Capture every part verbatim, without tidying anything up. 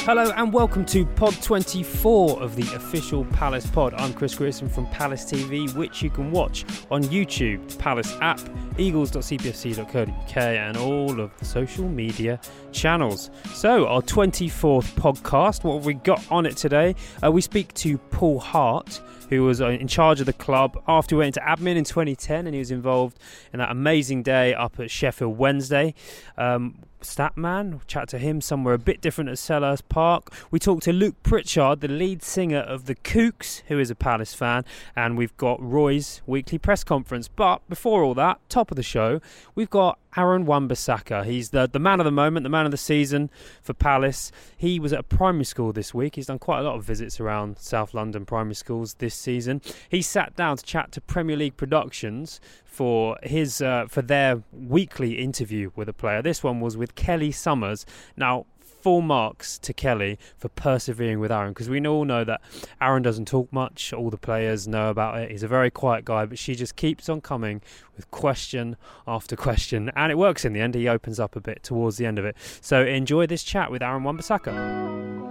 Hello and welcome to Pod twenty-four of the official Palace Pod. I'm Chris Grierson from Palace T V, which you can watch on YouTube, the Palace app, eagles dot c p f c dot co dot u k and all of the social media channels. So our twenty-fourth podcast, what have we got on it today? Uh, we speak to Paul Hart, who was in charge of the club after he went into admin in twenty ten, and he was involved in that amazing day up at Sheffield Wednesday. Um, Statman, chat to him somewhere a bit different at Selhurst Park. We talked to Luke Pritchard, the lead singer of the Kooks, who is a Palace fan, and we've got Roy's weekly press conference. But before all that, top of the show, we've got Aaron Wan-Bissaka. He's the, the man of the moment, the man of the season for Palace. He was at a primary school this week. He's done quite a lot of visits around South London primary schools this season. He sat down to chat to Premier League Productions for his uh, for their weekly interview with a player. This one was with Kelly Summers. Now, full marks to Kelly for persevering with Aaron, because we all know that Aaron doesn't talk much. All the players know about it. He's a very quiet guy, but she just keeps on coming with question after question, and it works in the end. He opens up a bit towards the end of it. So enjoy this chat with Aaron Wan-Bissaka.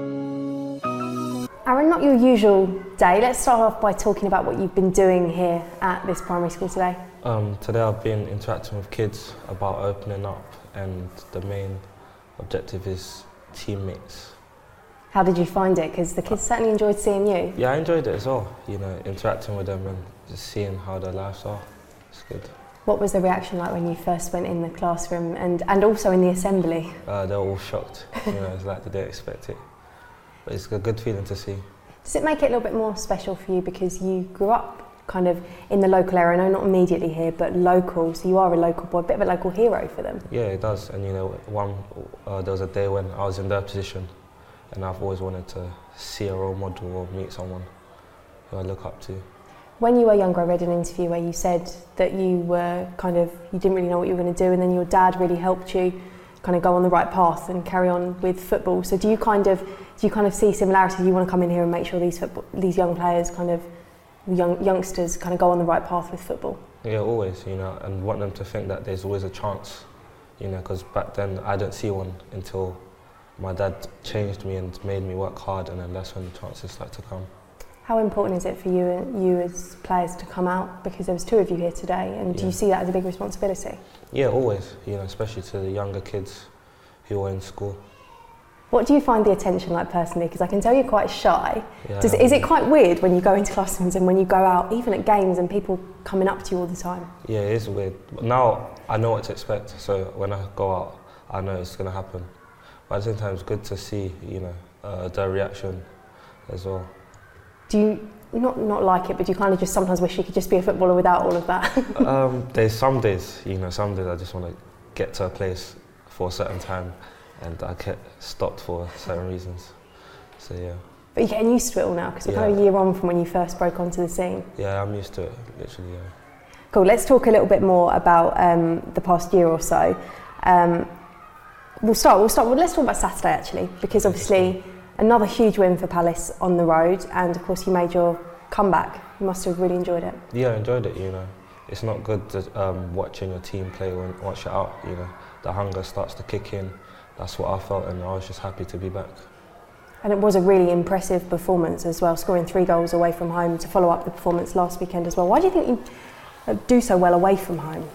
Aaron, not your usual day. Let's start off by talking about what you've been doing here at this primary school today. Um, today I've been interacting with kids about opening up, and the main objective is teammates. How did you find it? Because the kids certainly enjoyed seeing you. Yeah, I enjoyed it as well, you know, interacting with them and just seeing how their lives are. It's good. What was the reaction like when you first went in the classroom and, and also in the assembly? Uh, they were all shocked, you know, it's like they didn't expect it. But it's a good feeling to see. Does it make it a little bit more special for you because you grew up kind of in the local area? I know not immediately here, but local, so you are a local boy, a bit of a local hero for them. Yeah, it does. And you know, one uh, there was a day when I was in their position, and I've always wanted to see a role model or meet someone who I look up to. When you were younger, I read an interview where you said that you were kind of, you didn't really know what you were going to do, and then your dad really helped you kind of go on the right path and carry on with football. So do you kind of, do you kind of see similarities? You want to come in here and make sure these football, these young players kind of, young youngsters kind of go on the right path with football? Yeah, always, you know, and want them to think that there's always a chance, you know, because back then I didn't see one until my dad changed me and made me work hard, and then that's when the chances start to come. How important is it for you and you as players to come out? Because there was two of you here today, and yeah. Do you see that as a big responsibility? Yeah, always, you know, especially to the younger kids who are in school. What do you find the attention like personally? Because I can tell you're quite shy. Yeah, Does, is it quite weird when you go into classrooms and when you go out, even at games, and people coming up to you all the time? Yeah, it is weird. But now I know what to expect, so when I go out, I know it's going to happen. But at the same time, it's good to see, you know, uh, their reaction as well. Do you not not like it, but do you kind of just sometimes wish you could just be a footballer without all of that? um, there's some days, you know, some days I just want to get to a place for a certain time, and I get stopped for certain reasons. So yeah. But you're getting used to it all now, because we're yeah. kind of a year on from when you first broke onto the scene. Yeah, I'm used to it, literally, yeah. Cool, let's talk a little bit more about um, the past year or so. Um, we'll start, we'll start, well, let's talk about Saturday actually, because obviously another huge win for Palace on the road, and of course you made your comeback. You must have really enjoyed it. Yeah, I enjoyed it, you know. It's not good to, um, watching your team play when once you're out, you know. The hunger starts to kick in. That's what I felt, and I was just happy to be back. And it was a really impressive performance as well, scoring three goals away from home to follow up the performance last weekend as well. Why do you think you do so well away from home?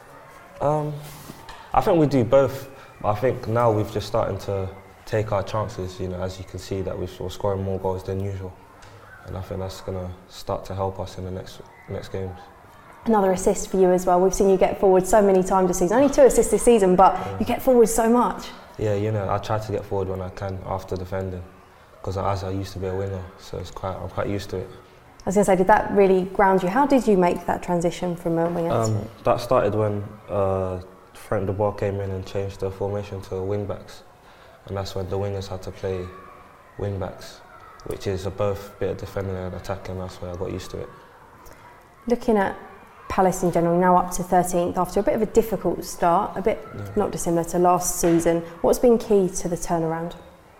Um, I think we do both. I think now we've just starting to take our chances, you know, as you can see that we're sort of scoring more goals than usual. And I think that's going to start to help us in the next next games. Another assist for you as well. We've seen you get forward so many times this season. Only two assists this season, but yeah. You get forward so much. Yeah, you know, I try to get forward when I can after defending, because as I used to be a winger, so it's quite, I'm quite used to it. I was going to say, did that really ground you? How did you make that transition from a winger? Um, that started when uh, Frank de Boer came in and changed the formation to wing backs, and that's when the wingers had to play wing backs, which is a both bit of defending and attacking. That's where I got used to it. Looking at Palace in general, now up to thirteenth after a bit of a difficult start, a bit yeah. not dissimilar to last season. What's been key to the turnaround?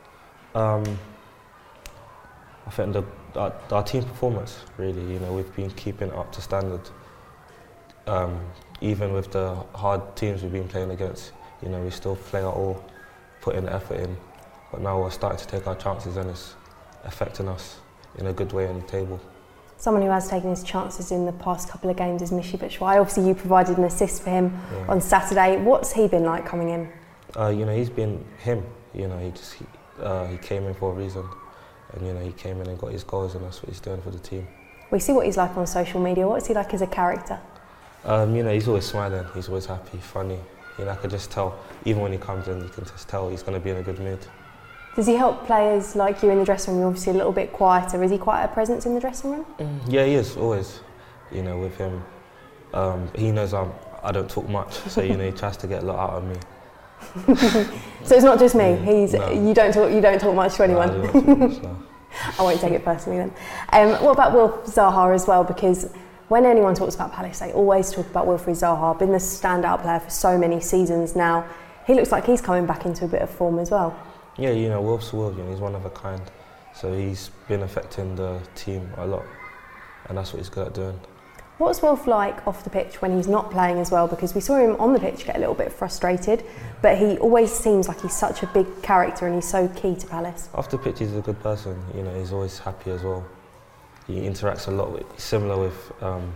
Um, I think the, our, our team performance, really. You know, we've been keeping it up to standard. Um, even with the hard teams we've been playing against, you know, we still play our all, putting the effort in but now we're starting to take our chances and it's affecting us in a good way on the table. Someone who has taken his chances in the past couple of games is Michy Batshuayi. Obviously you provided an assist for him yeah. on Saturday. What's he been like coming in? Uh, you know, he's been him. You know, he just he, uh, he came in for a reason, and you know he came in and got his goals, and that's what he's doing for the team. We see what he's like on social media. What's he like as a character? Um, you know, he's always smiling. He's always happy, funny. You know, I could just tell. Even when he comes in, you can just tell he's going to be in a good mood. Does he help players like you in the dressing room? You're obviously a little bit quieter. Is he quite a presence in the dressing room? Mm, yeah, he is, always. You know, with him, um, he knows I'm, I don't talk much, so you know, he tries to get a lot out of me. So it's not just me. Yeah, He's no. you don't talk you don't talk much to anyone. No, I don't talk much, no. I won't take it personally then. Um, what about Wilf Zaha as well? Because when anyone talks about Palace, they always talk about Wilfried Zaha. Been the standout player for so many seasons now. He looks like he's coming back into a bit of form as well. Yeah, you know, Wilf's Wilf, you know, he's one of a kind. So he's been affecting the team a lot, and that's what he's good at doing. What's Wilf like off the pitch when he's not playing as well? Because we saw him on the pitch get a little bit frustrated, but he always seems like he's such a big character and he's so key to Palace. Off the pitch, he's a good person. You know, he's always happy as well. He interacts a lot with, similar with um,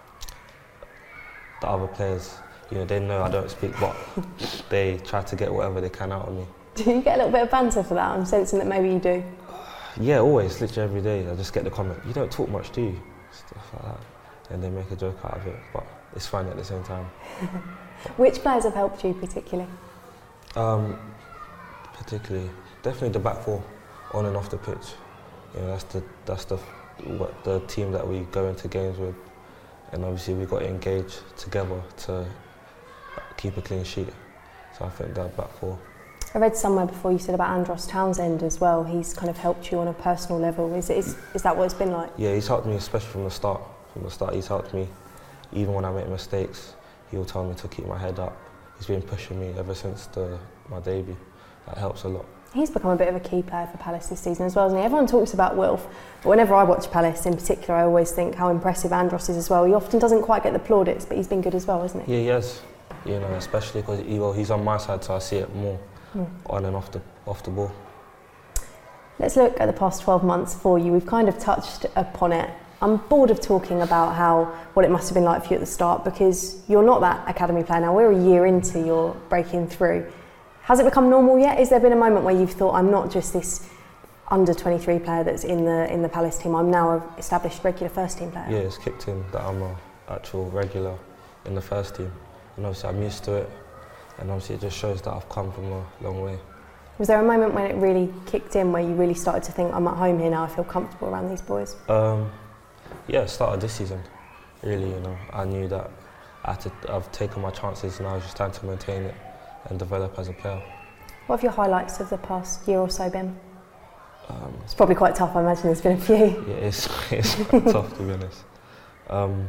the other players. You know, they know I don't speak, but they try to get whatever they can out of me. Do you get a little bit of banter for that? I'm sensing that maybe you do. Yeah, always, literally every day. I just get the comment, you don't talk much, do you? Stuff like that. And they make a joke out of it, but it's fun at the same time. Which players have helped you particularly? Um, particularly, definitely the back four, on and off the pitch. You know, that's the that's the what the team that we go into games with, and obviously we got to engage together to keep a clean sheet. So I think that back four. I read somewhere before you said about Andros Townsend as well. He's kind of helped you on a personal level. Is, it, is, is that what it's been like? Yeah, he's helped me, especially from the start. From the start, he's helped me. Even when I make mistakes, he'll tell me to keep my head up. He's been pushing me ever since the, my debut. That helps a lot. He's become a bit of a key player for Palace this season as well, isn't he? Everyone talks about Wilf, but whenever I watch Palace in particular, I always think how impressive Andros is as well. He often doesn't quite get the plaudits, but he's been good as well, hasn't he? Yeah, he has. You know, especially because he, well, he's on my side, so I see it more. Mm. On and off the off the ball. Let's look at the past twelve months for you. We've kind of touched upon it. I'm bored of talking about how what it must have been like for you at the start, because you're not that academy player now. We're a year into your breaking through. Has it become normal yet? Has there been a moment where you've thought, I'm not just this under twenty-three player that's in the in the Palace team, I'm now an established regular first team player? Yeah, it's kicked in that I'm an actual regular in the first team, and obviously I'm used to it. And obviously it just shows that I've come from a long way. Was there a moment when it really kicked in, where you really started to think, I'm at home here now, I feel comfortable around these boys? Um, yeah, it started this season, really, you know. I knew that I had to, I've taken my chances, and I was just trying to maintain it and develop as a player. What have your highlights of the past year or so been? Um, it's probably quite tough, I imagine there's been a few. Yeah, it's, it's quite tough, to be honest. Um,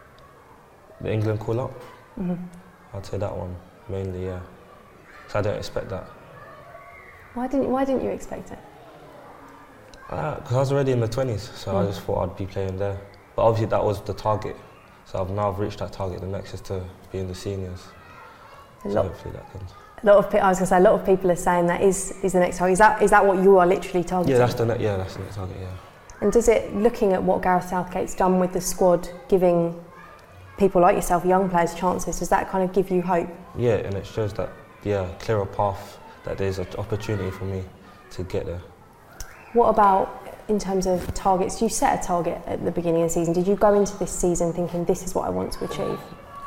the England call-up, mm-hmm. I'd say that one. Mainly, yeah. Because I don't expect that. Why didn't Why didn't you expect it? Because uh, I was already in the twenties, so mm. I just thought I'd be playing there. But obviously that was the target. So I've now I've reached that target. The next is to be in the seniors. A so lot, hopefully that can. A lot of I was going to say a lot of people are saying that is is the next target. Is that is that what you are literally targeting? Yeah, that's the ne- yeah that's the next target. Yeah. And does it, looking at what Gareth Southgate's done with the squad, giving people like yourself, young players, chances, does that kind of give you hope? Yeah, and it shows that, yeah, clearer path, that there's an opportunity for me to get there. What about in terms of targets? You set a target at the beginning of the season. Did you go into this season thinking, this is what I want to achieve?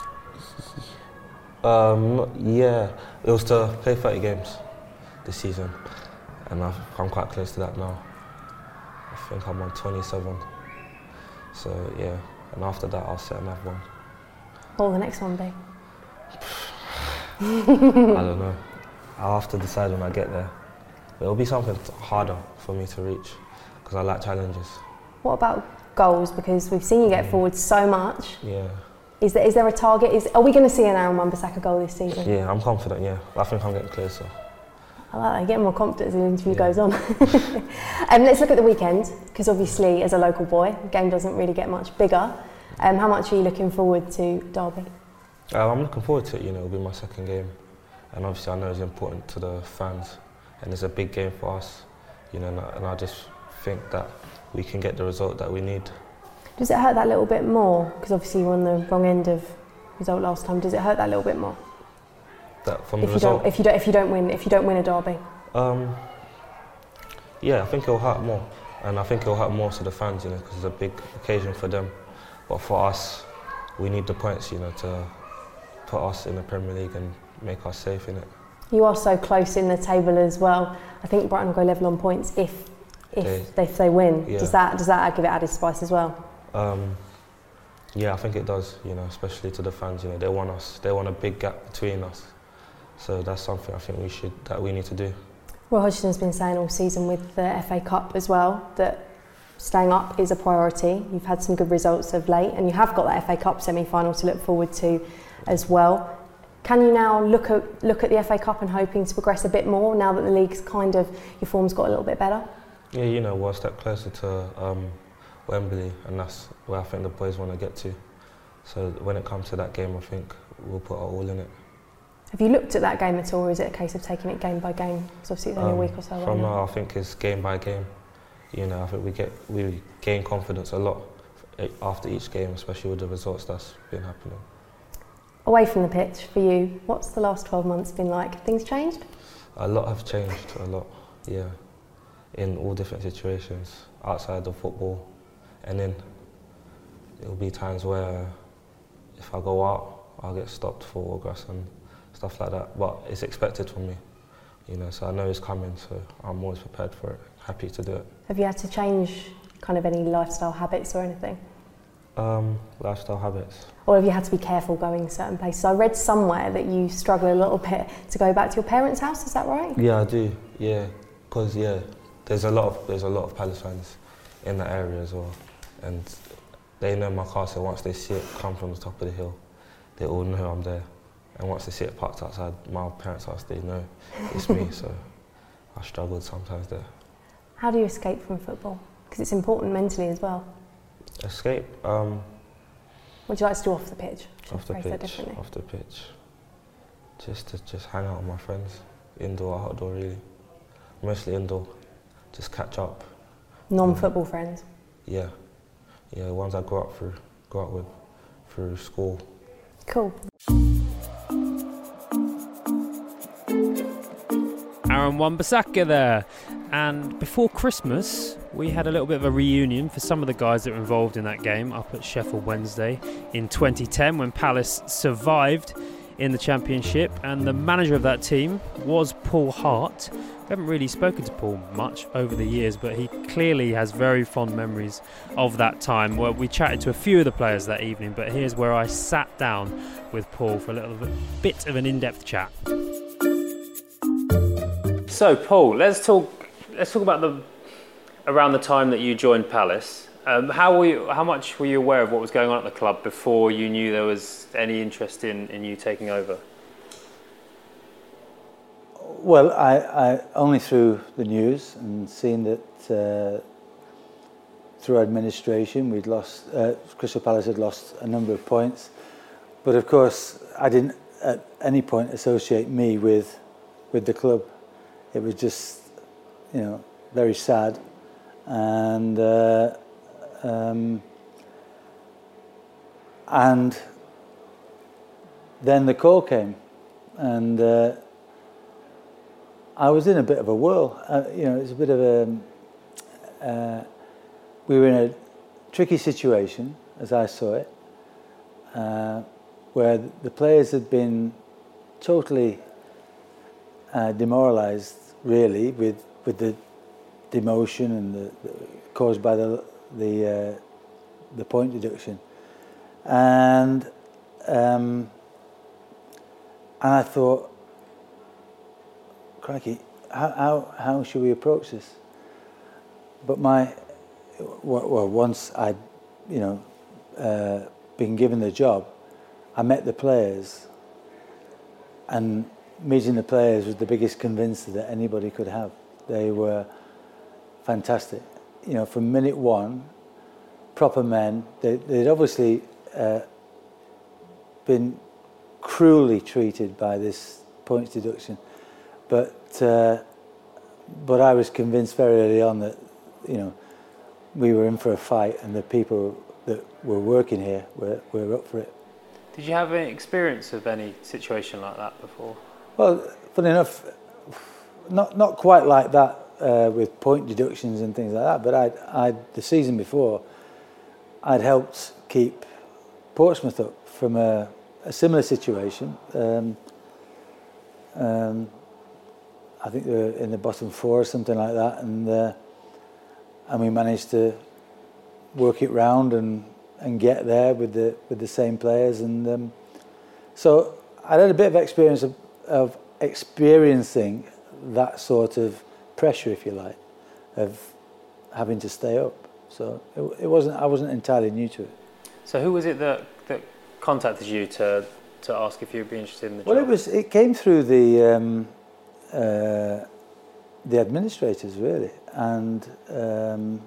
Um, yeah, it was to play thirty games this season, and I've, I'm quite close to that now. I think I'm on twenty-seven. So, yeah, and after that I'll set another one. What will the next one be? I don't know. I'll have to decide when I get there. But it'll be something harder for me to reach, because I like challenges. What about goals? Because we've seen you get forward so much. Yeah. Is there, is there a target? Is, are we going to see an Aaron Wan-Bissaka goal this season? Yeah, I'm confident, yeah. I think I'm getting closer. I like that. You get more confidence as the interview yeah. goes on. um, let's look at the weekend, because obviously as a local boy, the game doesn't really get much bigger. Um, how much are you looking forward to Derby? Uh, I'm looking forward to it, you know, it'll be my second game. And obviously I know it's important to the fans and it's a big game for us, you know, and I, and I just think that we can get the result that we need. Does it hurt that little bit more? Because obviously you were on the wrong end of result last time. Does it hurt that little bit more? That from if the you result? Don't, if you don't, if you don't win, if you don't win a derby. Um, yeah, I think it'll hurt more, and I think it'll hurt more to the fans, you know, because it's a big occasion for them. But for us, we need the points, you know, to put us in the Premier League and make us safe in it. You are so close in the table as well. I think Brighton will go level on points if if they, they, if they win. Yeah. Does that does that give it added spice as well? Um, yeah, I think it does, you know, especially to the fans, you know, they want us, they want a big gap between us. So that's something I think we should, that we need to do. Roy Hodgson's been saying all season with the F A Cup as well that staying up is a priority. You've had some good results of late, and you have got that F A Cup semi-final to look forward to as well. Can you now look at look at the F A Cup and hoping to progress a bit more now that the league's kind of, your form's got a little bit better? Yeah, you know, we're a step closer to um, Wembley, and that's where I think the boys want to get to. So when it comes to that game, I think we'll put our all in it. Have you looked at that game at all, or is it a case of taking it game by game? Because obviously it's only um, a week or so away. From now, I think it's game by game. You know, I think we get we gain confidence a lot after each game, especially with the results that's been happening. Away from the pitch, for you, what's the last twelve months been like? Have things changed? A lot have changed, a lot, yeah. In all different situations, outside of football, and then there'll be times where if I go out, I'll get stopped for autographs and stuff like that. But it's expected from me, you know, so I know it's coming, so I'm always prepared for it, happy to do it. Have you had to change kind of any lifestyle habits or anything? Um, lifestyle habits. Or have you had to be careful going certain places? I read somewhere that you struggle a little bit to go back to your parents' house, is that right? Yeah, I do, yeah, because yeah, there's a lot of there's a lot of Palace fans in that area as well, and they know my car, so once they see it come from the top of the hill, they all know I'm there. And once they see it parked outside my parents' house, they know it's me, so I struggled sometimes there. How do you escape from football? Because it's important mentally as well. Escape? Um, what do you like to do off the pitch? Off the pitch, off the pitch. Just to just hang out with my friends, indoor or outdoor really. Mostly indoor, just catch up. Non-football yeah. friends? Yeah, yeah, ones I grew up through, grew up with through school. Cool. Aaron Wan-Bissaka there. And before Christmas, we had a little bit of a reunion for some of the guys that were involved in that game up at Sheffield Wednesday in twenty ten when Palace survived in the Championship, and the manager of that team was Paul Hart. We haven't really spoken to Paul much over the years, but he clearly has very fond memories of that time. Well, we chatted to a few of the players that evening, but here's where I sat down with Paul for a little bit of an in-depth chat. So, Paul, let's talk. Let's talk about the around the time that you joined Palace. Um, how were you, how much were you aware of what was going on at the club before you knew there was any interest in, in you taking over? Well, I, I only through the news and seeing that uh, through administration we'd lost, uh, Crystal Palace had lost a number of points, but of course I didn't at any point associate me with with the club. It was just, you know, very sad, and uh, um, and then the call came, and uh, I was in a bit of a whirl. Uh, you know, it's a bit of a. Uh, we were in a tricky situation, as I saw it, uh, where the players had been totally uh, demoralised, really, with with the demotion and the, the caused by the the uh, the point deduction, and um, and I thought, crikey, how how how should we approach this? But my well, once I'd you know uh, been given the job, I met the players, and meeting the players was the biggest convincer that anybody could have. They were fantastic. You know, from minute one, proper men. They, they'd obviously uh, been cruelly treated by this points deduction, but uh, but I was convinced very early on that, you know, we were in for a fight, and the people that were working here were, were up for it. Did you have any experience of any situation like that before? Well, funny enough, not not quite like that uh, with point deductions and things like that, but I'd, I'd, the season before, I'd helped keep Portsmouth up from a, a similar situation. Um, um, I think they were in the bottom four or something like that, and uh, and we managed to work it round and, and get there with the with the same players, and um, so I had a bit of experience of, of experiencing that sort of pressure, if you like, of having to stay up. So it, it wasn't I wasn't entirely new to it. So who was it that that contacted you to to ask if you'd be interested in the well, job? Well, it was it came through the um, uh, the administrators really, and um,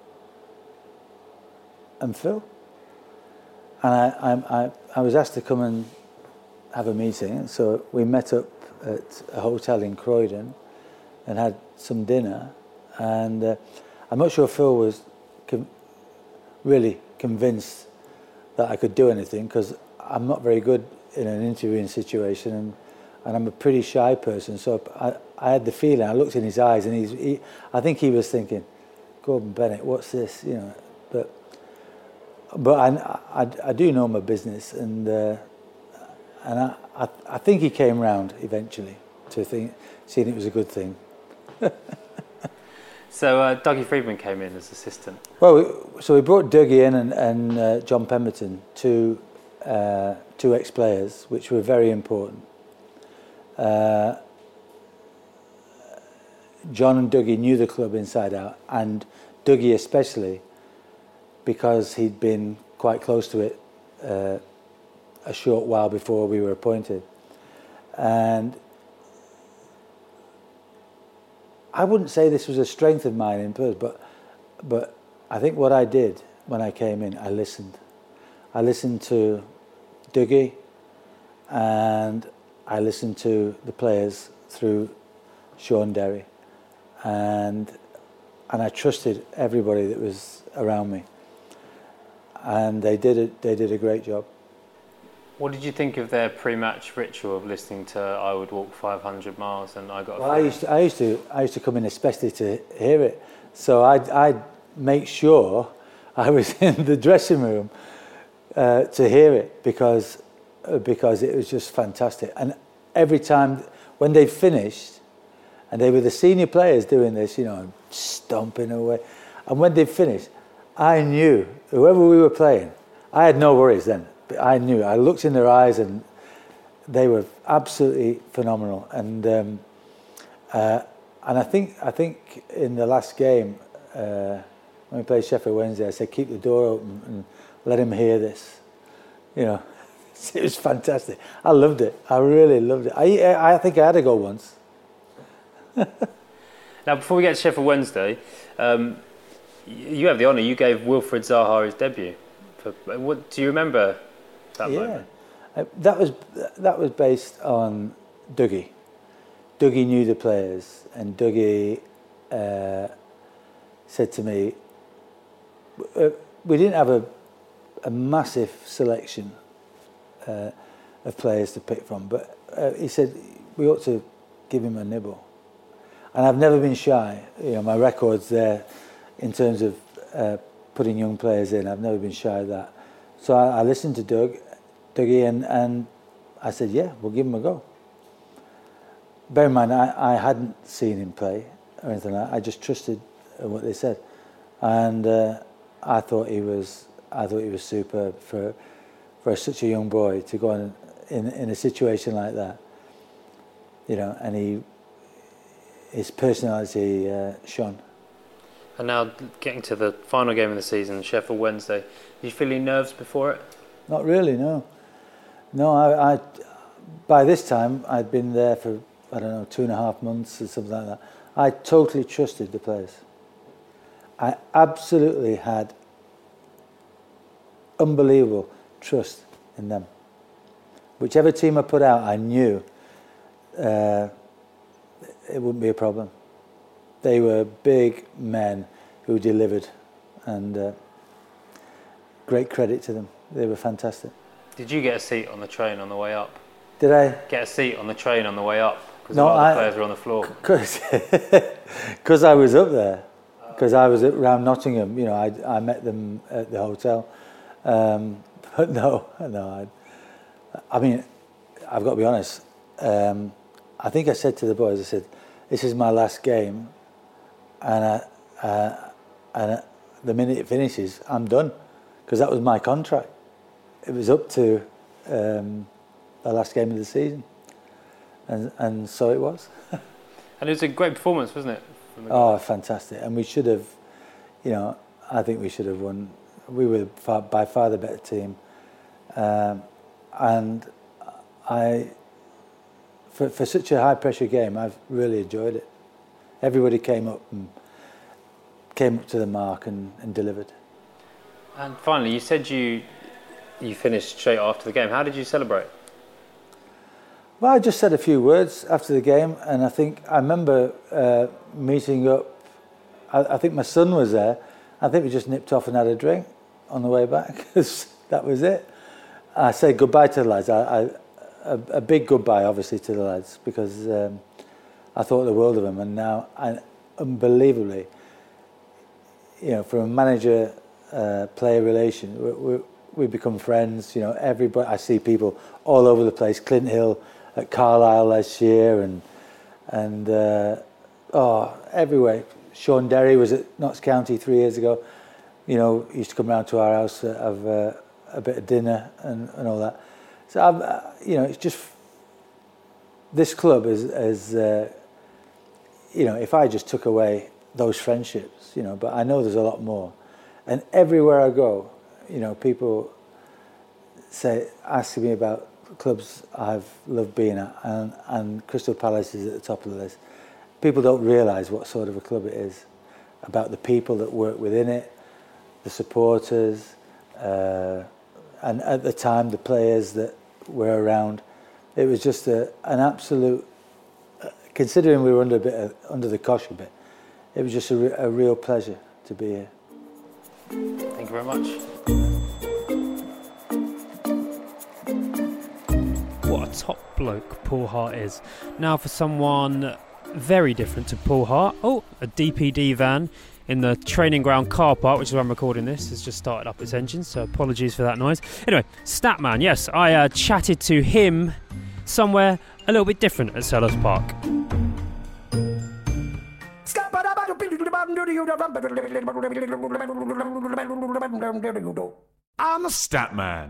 and Phil. And I, I, I was asked to come and have a meeting, so we met up at a hotel in Croydon and had some dinner. And uh, I'm not sure Phil was com- really convinced that I could do anything, because I'm not very good in an interviewing situation, and, and I'm a pretty shy person. So I, I had the feeling, I looked in his eyes, and he's, he, I think he was thinking, Gordon Bennett, what's this? You know, but but I, I, I do know my business, and uh, and I, I I think he came round eventually to think, seeing it was a good thing. So uh, Dougie Freedman came in as assistant. Well, we, so we brought Dougie in and, and uh, John Pemberton, two uh, two ex-players, which were very important. Uh, John and Dougie knew the club inside out, and Dougie especially, because he'd been quite close to it uh, a short while before we were appointed. And I wouldn't say this was a strength of mine in Perth, but but I think what I did when I came in, I listened. I listened to Dougie, and I listened to the players through Sean Derry, and and I trusted everybody that was around me, and they did it. They did a great job. What did you think of their pre-match ritual of listening to "I Would Walk five hundred miles" and "I Got"? Well, I used to, I used to, I used to come in especially to hear it. So I'd, I'd make sure I was in the dressing room uh, to hear it, because uh, because it was just fantastic. And every time when they finished, and they were the senior players doing this, you know, stomping away, and when they finished, I knew whoever we were playing, I had no worries then. I knew. I looked in their eyes, and they were absolutely phenomenal. And um, uh, and I think I think in the last game uh, when we played Sheffield Wednesday, I said keep the door open and let him hear this. You know, it was fantastic. I loved it. I really loved it. I I think I had to go once. Now, before we get to Sheffield Wednesday, um, you have the honour. You gave Wilfried Zaha his debut. For, what do you remember? That yeah, moment? Uh, that was that was based on Dougie. Dougie knew the players, and Dougie uh, said to me, uh, "We didn't have a a massive selection uh, of players to pick from, but uh, he said we ought to give him a nibble." And I've never been shy. You know, my record's there in terms of uh, putting young players in. I've never been shy of that. So I, I listened to Doug, Dougie, and, and I said, yeah, we'll give him a go. Bear in mind, I, I hadn't seen him play or anything like that. I just trusted what they said. And uh, I thought he was I thought he was superb for for such a young boy to go on in, in a situation like that. You know, and he his personality uh, shone. And now getting to the final game of the season, Sheffield Wednesday. Did you feel any nerves before it? Not really, no. No, I, I by this time I'd been there for, I don't know, two and a half months or something like that. I totally trusted the players. I absolutely had unbelievable trust in them. Whichever team I put out, I knew uh, it wouldn't be a problem. they were big men who delivered, and uh, great credit to them. They were fantastic. Did you get a seat on the train on the way up? Did I? Get a seat on the train on the way up? Because No, a lot of the I- players were on the floor. Because I was up there, because I was around Nottingham. You know, I, I met them at the hotel. Um, but no, no. I, I mean, I've got to be honest. Um, I think I said to the boys, I said, "This is my last game, and I, uh, and uh, the minute it finishes, I'm done," because that was my contract. It was up to um, the last game of the season, and and so it was. And it was a great performance, wasn't it? From the Oh, fantastic! And we should have, you know, I think we should have won. We were far, by far the better team, um, and I, for for such a high pressure game, I've really enjoyed it. Everybody came up and came up to the mark and, and delivered. And finally, you said you you finished straight after the game. How did you celebrate? Well, I just said a few words after the game, and I think I remember uh, meeting up. I, I think my son was there. I think we just nipped off and had a drink on the way back. That was it. I said goodbye to the lads. I, I, a, a big goodbye, obviously, to the lads, because um, I thought the world of them. And now, I, unbelievably, you know, from a manager-player uh, relation, we, we, we become friends. You know, everybody. I see people all over the place. Clint Hill at Carlisle last year, and and uh, oh, everywhere. Sean Derry was at Notts County three years ago. You know, he used to come round to our house, uh, have uh, a bit of dinner and, and all that. So, I've, uh, you know, it's just this club is, is uh, you know, if I just took away those friendships, you know, but I know there's a lot more. And everywhere I go, you know, people say, ask me about clubs I've loved being at, and, and Crystal Palace is at the top of the list. People don't realise what sort of a club it is, about the people that work within it, the supporters, uh, and at the time the players that were around. It was just a, an absolute, uh, considering we were under a bit of, under the cosh a bit, it was just a, re- a real pleasure to be here. Thank you very much. What a top bloke Paul Hart is. Now for someone very different to Paul Hart. Oh, a D P D van in the training ground car park, which is where I'm recording this, has just started up its engine, so apologies for that noise. Anyway, Statman, yes, I uh, chatted to him somewhere a little bit different at Selhurst Park. I'm a stat man.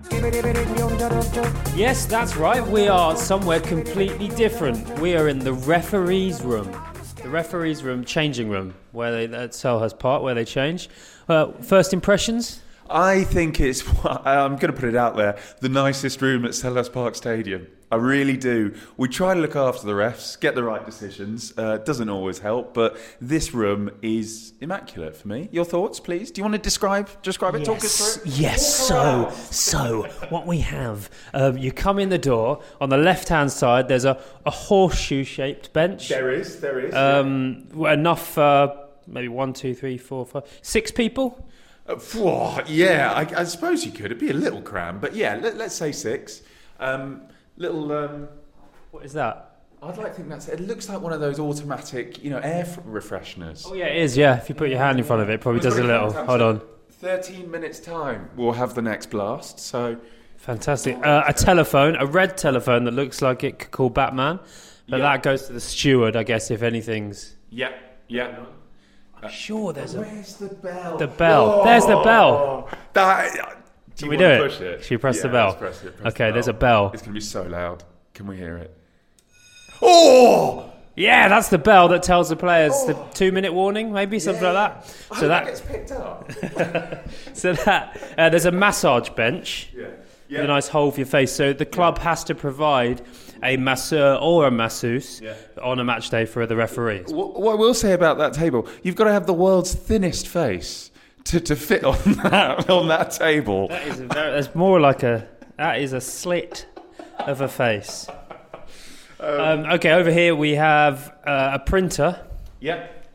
Yes, that's right. We are somewhere completely different. We are in the referee's room. The referee's room, changing room, where they at Selhurst Park, where they change. Uh, first impressions? I think it's, I'm going to put it out there, the nicest room at Selhurst Park Stadium. I really do. We try to look after the refs, get the right decisions. Uh, doesn't always help, but this room is immaculate for me. Your thoughts, please? Do you want to describe describe it? Yes, Talk us through it? yes. So, so what we have, um, you come in the door. On the left-hand side, there's a, a horseshoe-shaped bench. There is, there is. Um, enough for maybe one, two, three, four, five, six people. Uh, phew, yeah, I, I suppose you could. It'd be a little cram, but yeah, let, let's say six. Um, little. Um, What is that? I'd like to think that's. It looks like one of those automatic, you know, air f- refresheners. Oh yeah, it is. Yeah, if you put your hand in front of it, it probably does a little. Hold on. Thirteen minutes time, we'll have the next blast. So Fantastic. Uh, a telephone, a red telephone that looks like it could call Batman, but Yeah. that goes to the steward, I guess, if anything's. yeah, yeah. I'm sure there's a Where's the bell? the bell. There's the bell. That, do Can you we want do to it? push it? Should we press yeah, the bell? Let's press it, press Okay, the there's a bell. It's going to be so loud. Can we hear it? Oh! Yeah, that's the bell that tells the players the two-minute warning, maybe something Yeah. like that. I So hope that, gets picked up. so that uh, there's a massage bench yeah. with Yeah. a nice hole for your face. So the club has to provide a masseur or a masseuse Yeah. on a match day for the referees. What, what I will say about that table, you've got to have the world's thinnest face to, to fit on that on that table. That is a very, that's more like a that is a slit of a face. Um, okay, over here we have uh, a printer. Yeah.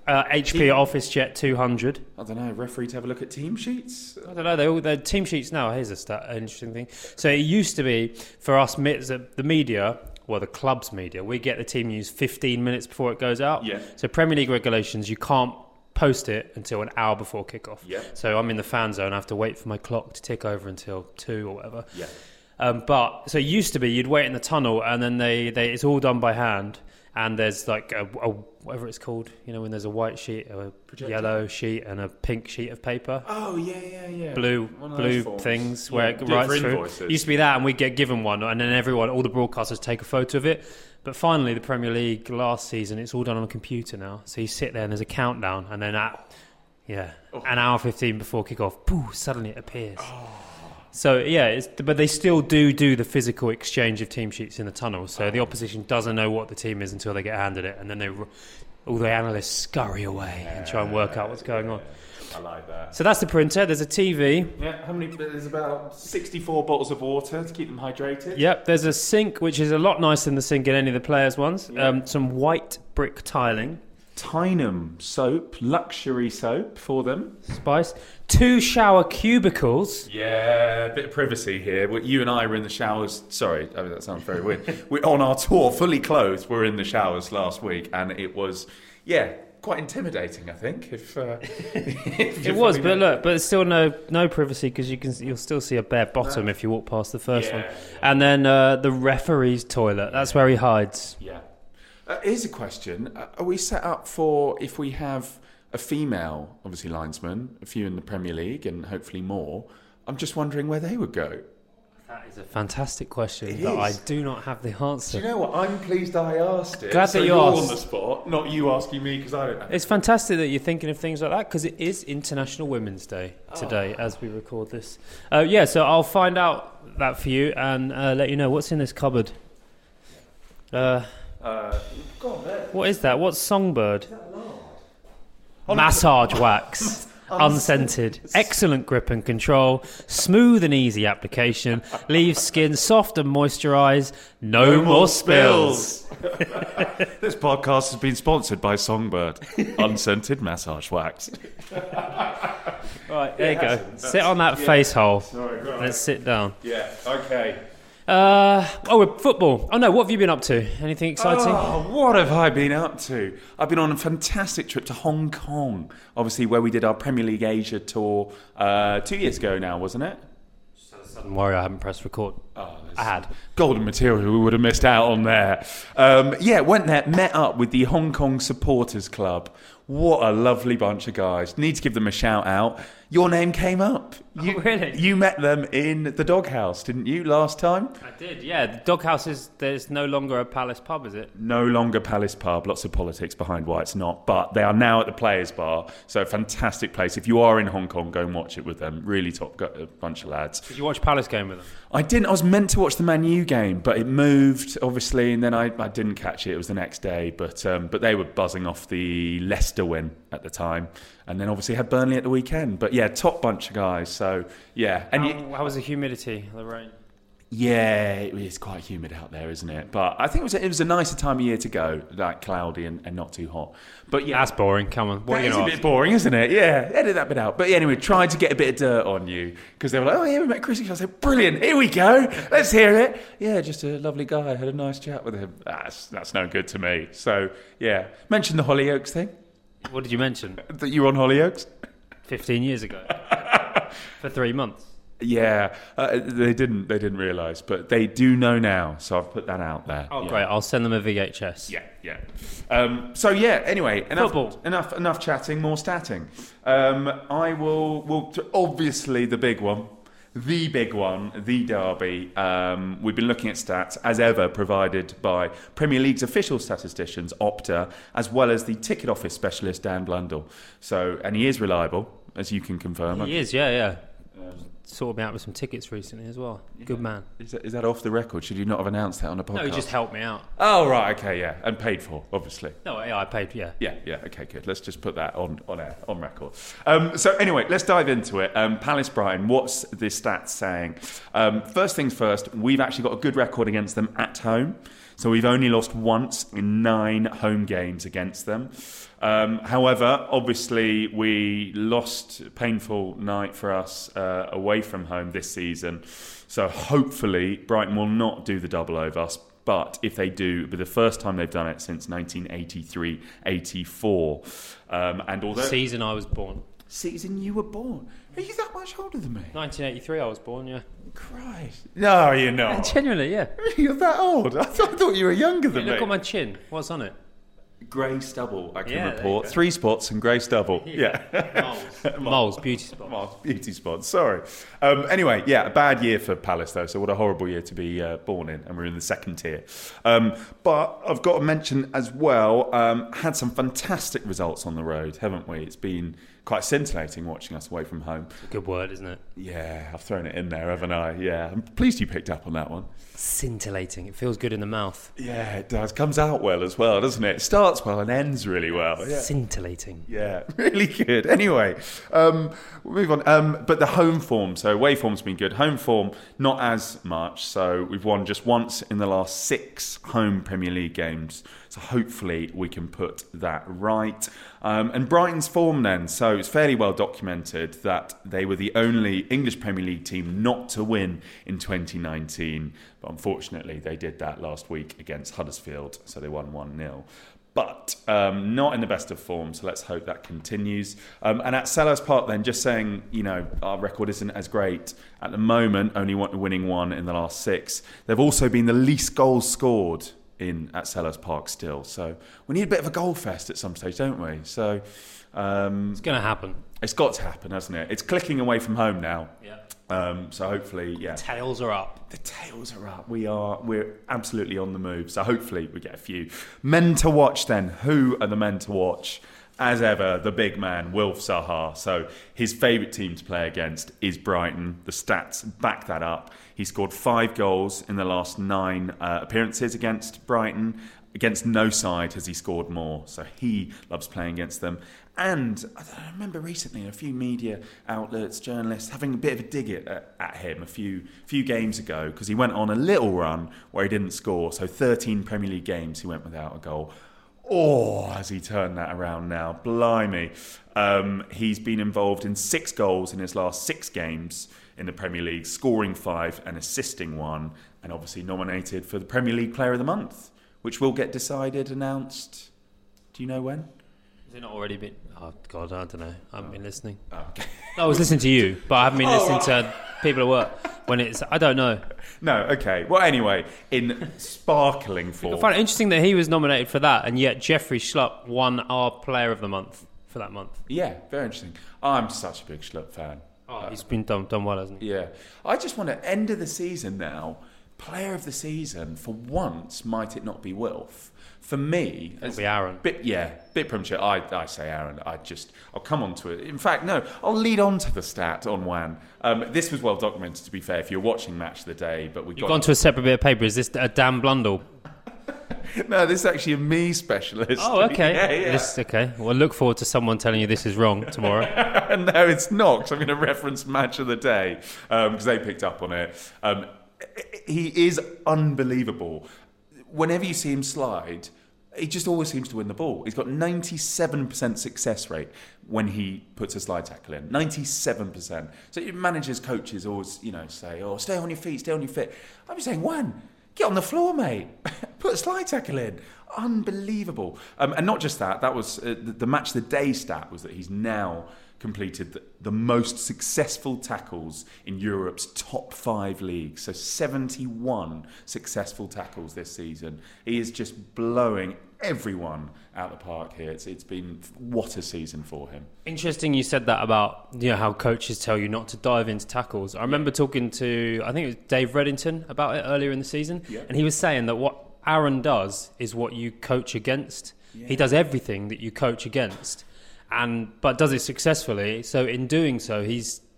Uh, H P Team- Office Jet two hundred. I don't know. Referee to have a look at team sheets. I don't know. They all they're team sheets now. Here's a stat, an interesting thing. So it used to be for us, mi- the the media, well, the club's media, we get the team news fifteen minutes before it goes out. Yeah. So Premier League regulations, you can't post it until an hour before kickoff. Yeah. So I'm in the fan zone. I have to wait for my clock to tick over until two or whatever. Yeah. Um, but so it used to be you'd wait in the tunnel and then they, they it's all done by hand. And there's like a, a whatever it's called, you know, when there's a white sheet, a Projector? yellow sheet, and a pink sheet of paper. Oh yeah, yeah, yeah. Blue, One of blue those forms. things Yeah, where it do it writes for through. invoices. Used to be that, and we get given one, and then everyone, all the broadcasters take a photo of it. But finally, the Premier League last season, it's all done on a computer now. So you sit there and there's a countdown, and then at yeah, Oh. an hour fifteen before kickoff, poof, suddenly it appears. So yeah, it's, but they still do do the physical exchange of team sheets in the tunnel. So the opposition doesn't know what the team is until they get handed it, and then they, all the analysts scurry away and try and work out what's going on. I like that. So that's the printer. There's a T V. Yeah, how many? There's about sixty-four bottles of water to keep them hydrated. Yep. There's a sink, which is a lot nicer than the sink in any of the players' ones. Yeah. Um, some white brick tiling. Tynum soap, luxury soap for them. Spice. Two shower cubicles. Yeah, a bit of privacy here. We- You and I were in the showers. Sorry, I mean, that sounds very weird. We're on our tour, fully clothed. We were in the showers last week, and it was, yeah, quite intimidating. I think if, uh, if It you're was, fully but naked. look, but it's still no no privacy because you can you'll still see a bare bottom if you walk past the first Yeah, one. And then uh, the referee's toilet. That's where he hides. Yeah. Uh, here's a question: uh, Are we set up for if we have a female, obviously linesman, a few in the Premier League, and hopefully more? I'm just wondering where they would go. That is a fantastic question It that I is. do not have the Do answer. you know what? I'm pleased I asked it. Glad that so you you're asked. on the spot, not you asking me because I don't know. It's fantastic that you're thinking of things like that because it is International Women's Day today as we record this. Uh, yeah, so I'll find out that for you and uh, let you know what's in this cupboard. Uh, Uh, go on, there. what is that? What's Songbird? Massage wax. Unscented. Excellent grip and control. Smooth and easy application. Leaves skin soft and moisturised. No, more spills. This podcast has been sponsored by Songbird. Unscented massage wax. Right, there you go. hasn't. Sit on that face hole. Sorry, right. Let's sit down. Yeah, okay. Uh, oh, we're football. Oh no, what have you been up to? Anything exciting? Oh, what have I been up to? I've been on a fantastic trip to Hong Kong, obviously where we did our Premier League Asia tour uh, two years ago now, wasn't it? Don't worry, I haven't pressed record. Oh, I had. golden material we would have missed out on there. Um, yeah, went there, met up with the Hong Kong Supporters Club. What a lovely bunch of guys. Need to give them a shout out. Your name came up. You, Oh, really? You met them in the Doghouse, didn't you, last time? I did, yeah. The Doghouse is, there's no longer a Palace pub, is it? No longer Palace Pub. Lots of politics behind why it's not. But they are now at the Players Bar. So a fantastic place. If you are in Hong Kong, go and watch it with them. Really top gu- bunch of lads. Did you watch Palace game with them? I didn't. I was meant to watch the Man U game, but it moved, obviously, and then I, I didn't catch it. It was the next day. But um, but they were buzzing off the Leicester win at the time. And then obviously had Burnley at the weekend. But yeah, top bunch of guys. So yeah. And how, you, how was the humidity, the rain? yeah, it is quite humid out there, isn't it? But I think it was a, it was a nicer time of year to go, like cloudy and, and not too hot. But yeah, That's boring, come on. What that are you is a going to bit ask? boring, isn't it? Yeah, edit that bit out. But yeah, anyway, tried to get a bit of dirt on you because they were like, "Oh yeah, we met Chris." I said, "Brilliant, here we go. Let's hear it." Yeah, just a lovely guy. I had a nice chat with him. That's that's no good to me. So yeah, mention the Hollyoaks thing What did you mention? that you were on Hollyoaks. fifteen years ago. For three months. Yeah, uh, they didn't they didn't realise, but they do know now. So I've put that out there. Oh, Yeah. great. I'll send them a V H S. Yeah, yeah. Um, so yeah. Anyway, enough, Football. enough, enough chatting. More statting. Um, I will. Will obviously the big one, the big one, the derby. Um, we've been looking at stats as ever, provided by Premier League's official statisticians, Opta, as well as the ticket office specialist Dan Blundell. So, and he is reliable, as you can confirm. He is, yeah, yeah. sorted me out with some tickets recently as well. Yeah. Good man. Is that, is that off the record? Should you not have announced that on a podcast? No, he just helped me out. Oh, right, okay, yeah. And paid for, obviously. No, yeah, I paid, yeah. Yeah, yeah, okay, good. Let's just put that on, on air, on record. Um, so anyway, let's dive into it. Um, Palace Brighton, what's the stats saying? Um, first things first, we've actually got a good record against them at home. So we've only lost once in nine home games against them. Um, however, obviously, we lost a painful night for us uh, away from home this season. So hopefully, Brighton will not do the double over us. But if they do, it'll be the first time they've done it since nineteen eighty-three eighty-four. Um, and although season I was born. Season you were born. Are you that much older than me? nineteen eighty-three I was born, yeah. Christ. No, you're not. Genuinely, yeah. You're that old? I, th- I thought you were younger than yeah, me. Look at my chin. What's on it? Grey stubble, I can yeah, report. Three spots and grey stubble. Yeah. yeah. Moles. Moles, beauty spots. Moles, beauty spots, sorry. Um, anyway, yeah, a bad year for Palace, though, so what a horrible year to be uh, born in, and we're in the second tier. Um, but I've got to mention as well, um, had some fantastic results on the road, haven't we? It's been quite scintillating watching us away from home. Good word, isn't it? Yeah, I've thrown it in there, haven't I? Yeah, I'm pleased you picked up on that one. Scintillating. It feels good in the mouth. Yeah, it does. Comes out well as well, doesn't it? It starts well and ends really well. Yeah. Scintillating. Yeah, really good. Anyway, um, we'll move on. Um, but the home form, so away form's been good. Home form, not as much. So we've won just once in the last six home Premier League games. So hopefully we can put that right. Um, and Brighton's form then, so it's fairly well documented that they were the only English Premier League team not to win in twenty nineteen. But unfortunately, they did that last week against Huddersfield, so they won one nil. But um, not in the best of form, so let's hope that continues. Um, and at Selhurst Park then, just saying, you know, our record isn't as great at the moment, only winning one in the last six. They've also been the least goals scored in at Selhurst Park still. So we need a bit of a goal fest at some stage, don't we? So um, it's going to happen. It's got to happen, hasn't it? It's clicking away from home now. Yeah. Um, so hopefully, yeah. The tails are up. The tails are up. We are. We're absolutely on the move. So hopefully we get a few men to watch. Then who are the men to watch? As ever, the big man, Wilf Zaha. So his favourite team to play against is Brighton. The stats back that up. He scored five goals in the last nine uh, appearances against Brighton. Against no side has he scored more. So he loves playing against them. And I remember recently a few media outlets, journalists, having a bit of a dig at, at him a few few games ago because he went on a little run where he didn't score. So thirteen Premier League games he went without a goal. Oh, has he turned that around now? Blimey. Um, he's been involved in six goals in his last six games in the Premier League, scoring five and assisting one, and obviously nominated for the Premier League Player of the Month, which will get decided, announced. Do you know when? Has it not already been? Oh, God, I don't know. I haven't oh. been listening. Oh, okay. I was listening to you, but I haven't been oh, listening right. to people at work when it's... I don't know. No, okay. Well, anyway, in sparkling form... I find it interesting that he was nominated for that, and yet Jeffrey Schlupp won our Player of the Month for that month. Yeah, very interesting. I'm such a big Schlupp fan. Oh, uh, he's been done, done well, hasn't he? Yeah. I just want to end of the season now, Player of the Season, for once, might it not be Wilf? For me, it'll be Aaron. Bit, yeah, bit premature. I, I say Aaron. I just, I'll come on to it. In fact, no, I'll lead on to the stat on Wan. Um, this was well documented, to be fair, if you're watching Match of the Day. But we You've got gone to a separate bit of paper. Is this a Dan Blundell? No, this is actually a me specialist. Oh, okay. yeah, yeah. This, okay. Well, look forward to someone telling you this is wrong tomorrow. No, it's not, because I'm going to reference Match of the Day, because um, they picked up on it. Um, he is unbelievable. Whenever you see him slide, he just always seems to win the ball. He's got ninety-seven percent success rate when he puts a slide tackle in. ninety-seven percent. So managers, coaches always, you know, say, oh, stay on your feet, stay on your feet. I'm just saying, Wan, get on the floor, mate. Put a slide tackle in. Unbelievable. Um, and not just that, that was uh, the, the Match of the Day stat was that he's now completed the, the most successful tackles in Europe's top five leagues. So seventy-one successful tackles this season. He is just blowing everyone out the park here. It's it's been what a season for him. Interesting you said that about, you know, how coaches tell you not to dive into tackles. I remember talking to, I think it was Dave Reddington about it earlier in the season, yeah. And he was saying that what Aaron does is what you coach against. Yeah. He does everything that you coach against, and but does it successfully. So in doing so, he's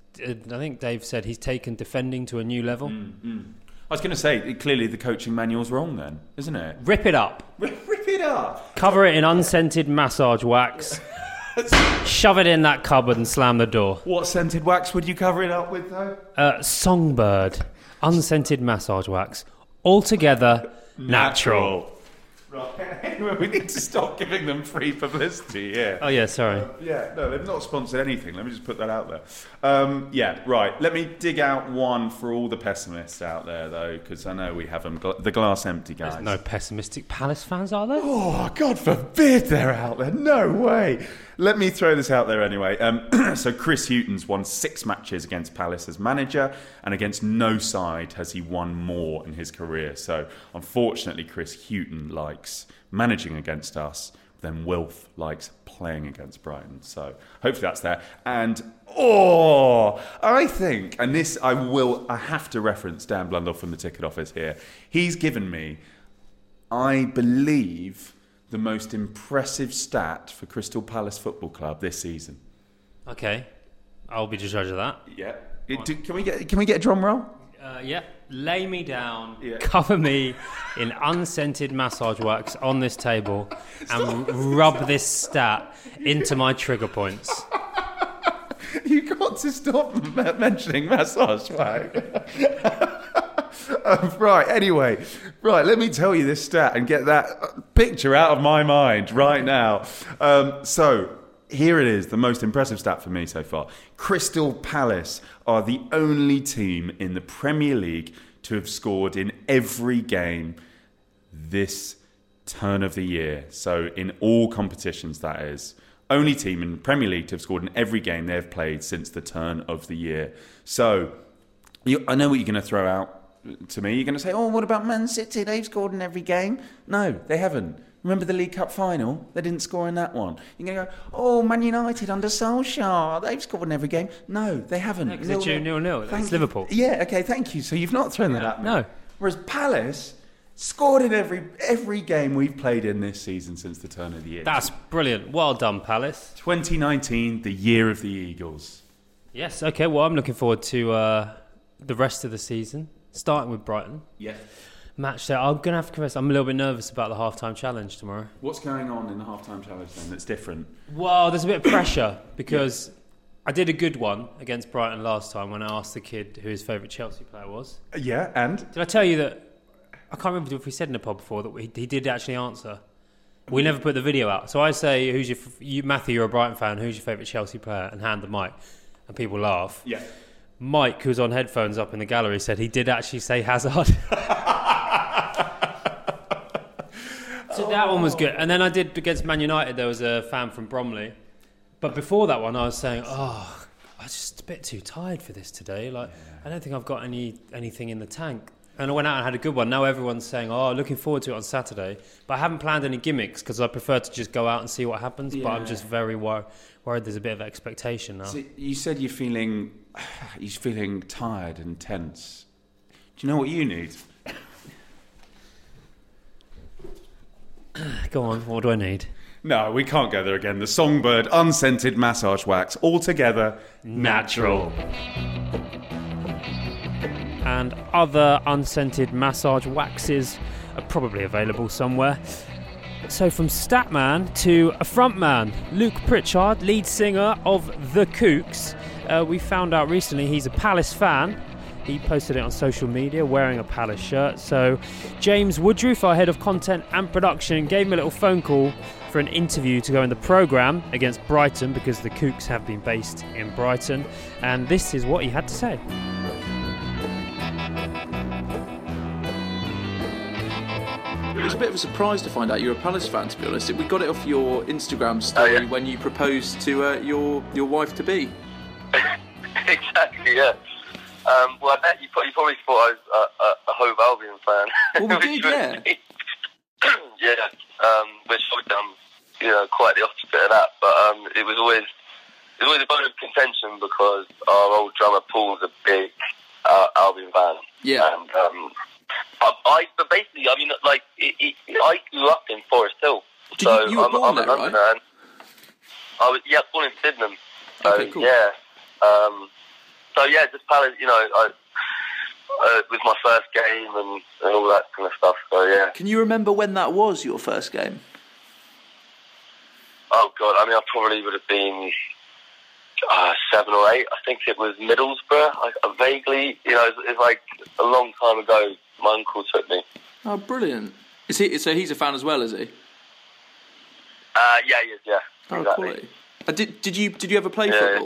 I think Dave said he's taken defending to a new level. Mm-hmm. I was going to say, clearly the coaching manual's wrong then, isn't it? Rip it up. Rip, rip it up. Cover it in unscented massage wax. Shove it in that cupboard and slam the door. What scented wax would you cover it up with, though? Uh, Songbird. Unscented massage wax. Altogether natural. natural. Right. Anyway, we need to stop giving them free publicity, yeah. Oh, yeah, sorry. Uh, yeah, no, they've not sponsored anything. Let me just put that out there. Um, yeah, right. Let me dig out one for all the pessimists out there, though, because I know we have them. Gla- the glass empty guys. There's no pessimistic Palace fans, are there? Oh, God forbid they're out there. No way. Let me throw this out there anyway. Um, so Chris Hughton's won six matches against Palace as manager, and against no side has he won more in his career. So unfortunately, Chris Hughton likes managing against us, then Wilf likes playing against Brighton. So hopefully that's there. And oh, I think, and this I will, I have to reference Dan Blundell from the ticket office here. He's given me, I believe, the most impressive stat for Crystal Palace Football Club this season. Okay, I'll be the judge of that. Yeah. It, do, can we get can we get a drum roll? Uh, yeah. Lay me down, yeah. Cover me in unscented massage wax on this table, and rub this stat into my trigger points. You got to stop m- mentioning massage wax. um, right, anyway, right, let me tell you this stat and get that picture out of my mind right now. Um, so, here it is, the most impressive stat for me so far. Crystal Palace are the only team in the Premier League to have scored in every game this turn of the year. So in all competitions, that is. Only team in the Premier League to have scored in every game they've played since the turn of the year. So you, I know what you're going to throw out to me. You're going to say, oh, what about Man City? They've scored in every game. No, they haven't. Remember the League Cup final? They didn't score in that one. You're going to go, oh, Man United under Solskjaer, they've scored in every game. No, they haven't. Because no, they're nil-nil. It's Liverpool. Yeah, okay, thank you. So you've not thrown that at me. No. Whereas Palace scored in every every game we've played in this season since the turn of the year. That's brilliant. Well done, Palace. twenty nineteen, the year of the Eagles. Yes, okay, well, I'm looking forward to uh, the rest of the season, starting with Brighton. Yeah. Match day. I'm going to have to confess, I'm a little bit nervous about the half-time challenge tomorrow. What's going on in the half-time challenge then that's different? Well, there's a bit of pressure because yeah. I did a good one against Brighton last time when I asked the kid who his favourite Chelsea player was. Yeah, and? Did I tell you that, I can't remember if we said in the pod before that we, he did actually answer. We never put the video out. So I say, "Who's your you, Matthew, you're a Brighton fan, who's your favourite Chelsea player?" and hand the mic. And people laugh. Yeah. Mike, who's on headphones up in the gallery, said he did actually say Hazard. So that one was good. And then I did against Man United, there was a fan from Bromley. But before that one, I was saying, oh, I'm just a bit too tired for this today. Like, yeah. I don't think I've got any anything in the tank. And I went out and had a good one. Now everyone's saying, oh, looking forward to it on Saturday. But I haven't planned any gimmicks because I prefer to just go out and see what happens. Yeah. But I'm just very wor- worried there's a bit of expectation now. So you said you're feeling, you're feeling tired and tense. Do you know what you need? Go on, what do I need? No, we can't go there again. The Songbird unscented massage wax, altogether natural. And other unscented massage waxes are probably available somewhere. So from Statman to a frontman, Luke Pritchard, lead singer of The Kooks. Uh, we found out recently he's a Palace fan. He posted it on social media wearing a Palace shirt. So James Woodruff, our head of content and production, gave him a little phone call for an interview to go in the programme against Brighton because the Kooks have been based in Brighton. And this is what he had to say. It was a bit of a surprise to find out you're a Palace fan, to be honest. We got it off your Instagram story oh, yeah. when you proposed to uh, your your wife-to-be. Exactly, yeah. Um, well, I bet you, you probably thought I was a, a, a Hove Albion fan. Well, we did, yeah. yeah, um, which obviously I'm, you know, quite the opposite of that. But um, it was always it was always a bone of contention because our old drummer Paul's a big uh, Albion fan. Yeah. And um, I, I, but basically, I mean, like, it, it, I grew up in Forest Hill. Did so you, you were I'm, born I'm there, a Londoner. right? And I was, yeah, born in Sydenham. So, okay, cool. Yeah. Um, so yeah, just Palace. You know, I, uh, it was my first game and, and all that kind of stuff. So yeah. Can you remember when that was, your first game? Oh God, I mean, I probably would have been uh, seven or eight. I think it was Middlesbrough. I, I vaguely, you know, it's, it's like a long time ago. My uncle took me. Oh, brilliant! Is he? So he's a fan as well, is he? Uh, yeah, he is. Yeah. Oh, exactly. quality. Uh, did did you did you ever play Yeah. football?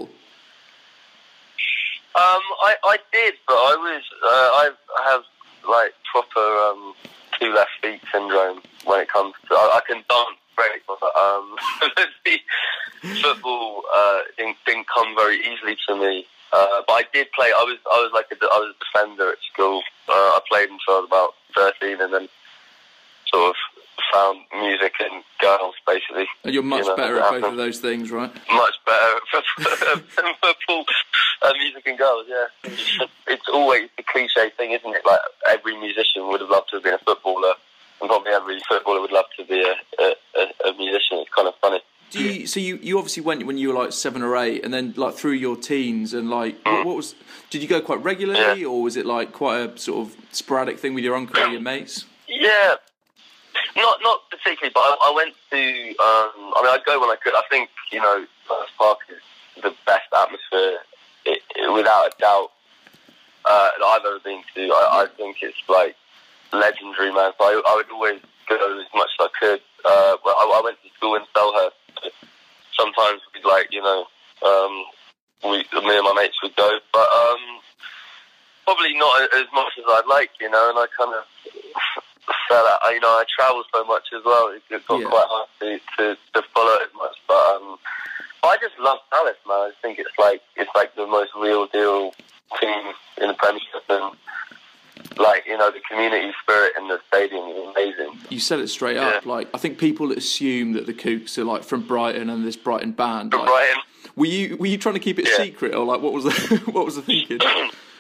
Um, I, I did, but I was uh, I have like proper um, two left feet syndrome when it comes to I, I can dance great, but um, the football uh, didn't, didn't come very easily to me. Uh, but I did play. I was I was like a, I was a defender at school. Uh, I played until I was about thirteen, and then sort of found music and girls, basically. And you're much You know, better that at both of happened. those things, right? Much better than football, uh, music and girls. Yeah, it's always the cliche thing, isn't it? Like every musician would have loved to have been a footballer, and probably every footballer would love to be a, a, a, a musician. It's kind of funny. Do you, so you, you obviously went when you were like seven or eight, and then like through your teens, and like what, what was? Did you go quite regularly, Yeah. or was it like quite a sort of sporadic thing with your uncle and your mates? Yeah, not not particularly, but I, I went to. Um, I mean, I'd go when I could. I think you know, Palace Park is the best atmosphere, it, it, without a doubt, uh, that I've ever been to. I, I think it's like legendary, man. So I, I would always go as much as I could. Uh, well, I, I went to school in Selhurst. Sometimes we'd like, you know, um, we, me and my mates would go, but um, probably not as much as I'd like, you know. And I kind of fell out. You know, I travelled so much as well. It got Yeah. quite hard to, to, to follow it as much. But um, I just love Palace, man. I think it's like it's like the most real deal team in the Premiership, and like you know, the community spirit in the stadium is amazing. You said it straight Yeah. up. Like I think people assume that the Kooks are like from Brighton and this Brighton band. From Like, Brighton. Were you were you trying to keep it Yeah. secret, or like what was the what was the thinking? No,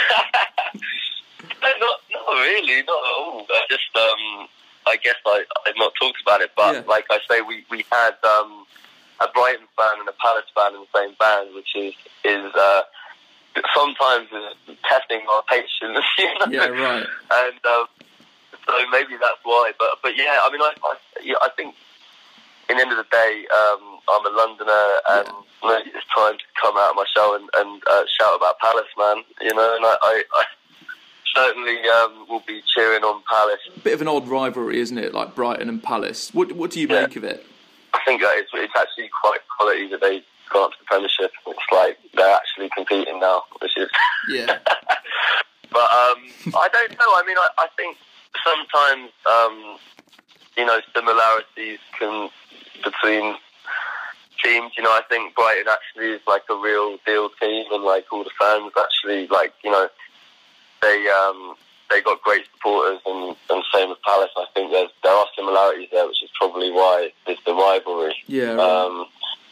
not, not really, not at all. I just, um, I guess I, I've not talked about it, but Yeah. like I say, we, we had um, a Brighton fan and a Palace fan in the same band, which is is uh, sometimes is testing our patience, you know? Yeah, right. And um, so maybe that's why. But but yeah, I mean, I I, yeah, I think in the end of the day, um, I'm a Londoner, and Yeah. maybe it's time to come out of my shell and, and uh, shout about Palace, man. You know, and I. I, I certainly um, will be cheering on Palace. Bit of an odd rivalry, isn't it? Like Brighton and Palace. What what do you Yeah. make of it? I think that it's, it's actually quite quality that they've gone up to the Premiership. It's like they're actually competing now, which is... Yeah. But um, I don't know. I mean, I, I think sometimes, um, you know, similarities can between teams. You know, I think Brighton actually is like a real deal team, and like all the fans actually, like, you know, they um, they got great supporters, and, and same with Palace. I think there's there are similarities there, which is probably why there's the rivalry. Yeah. Right. Um,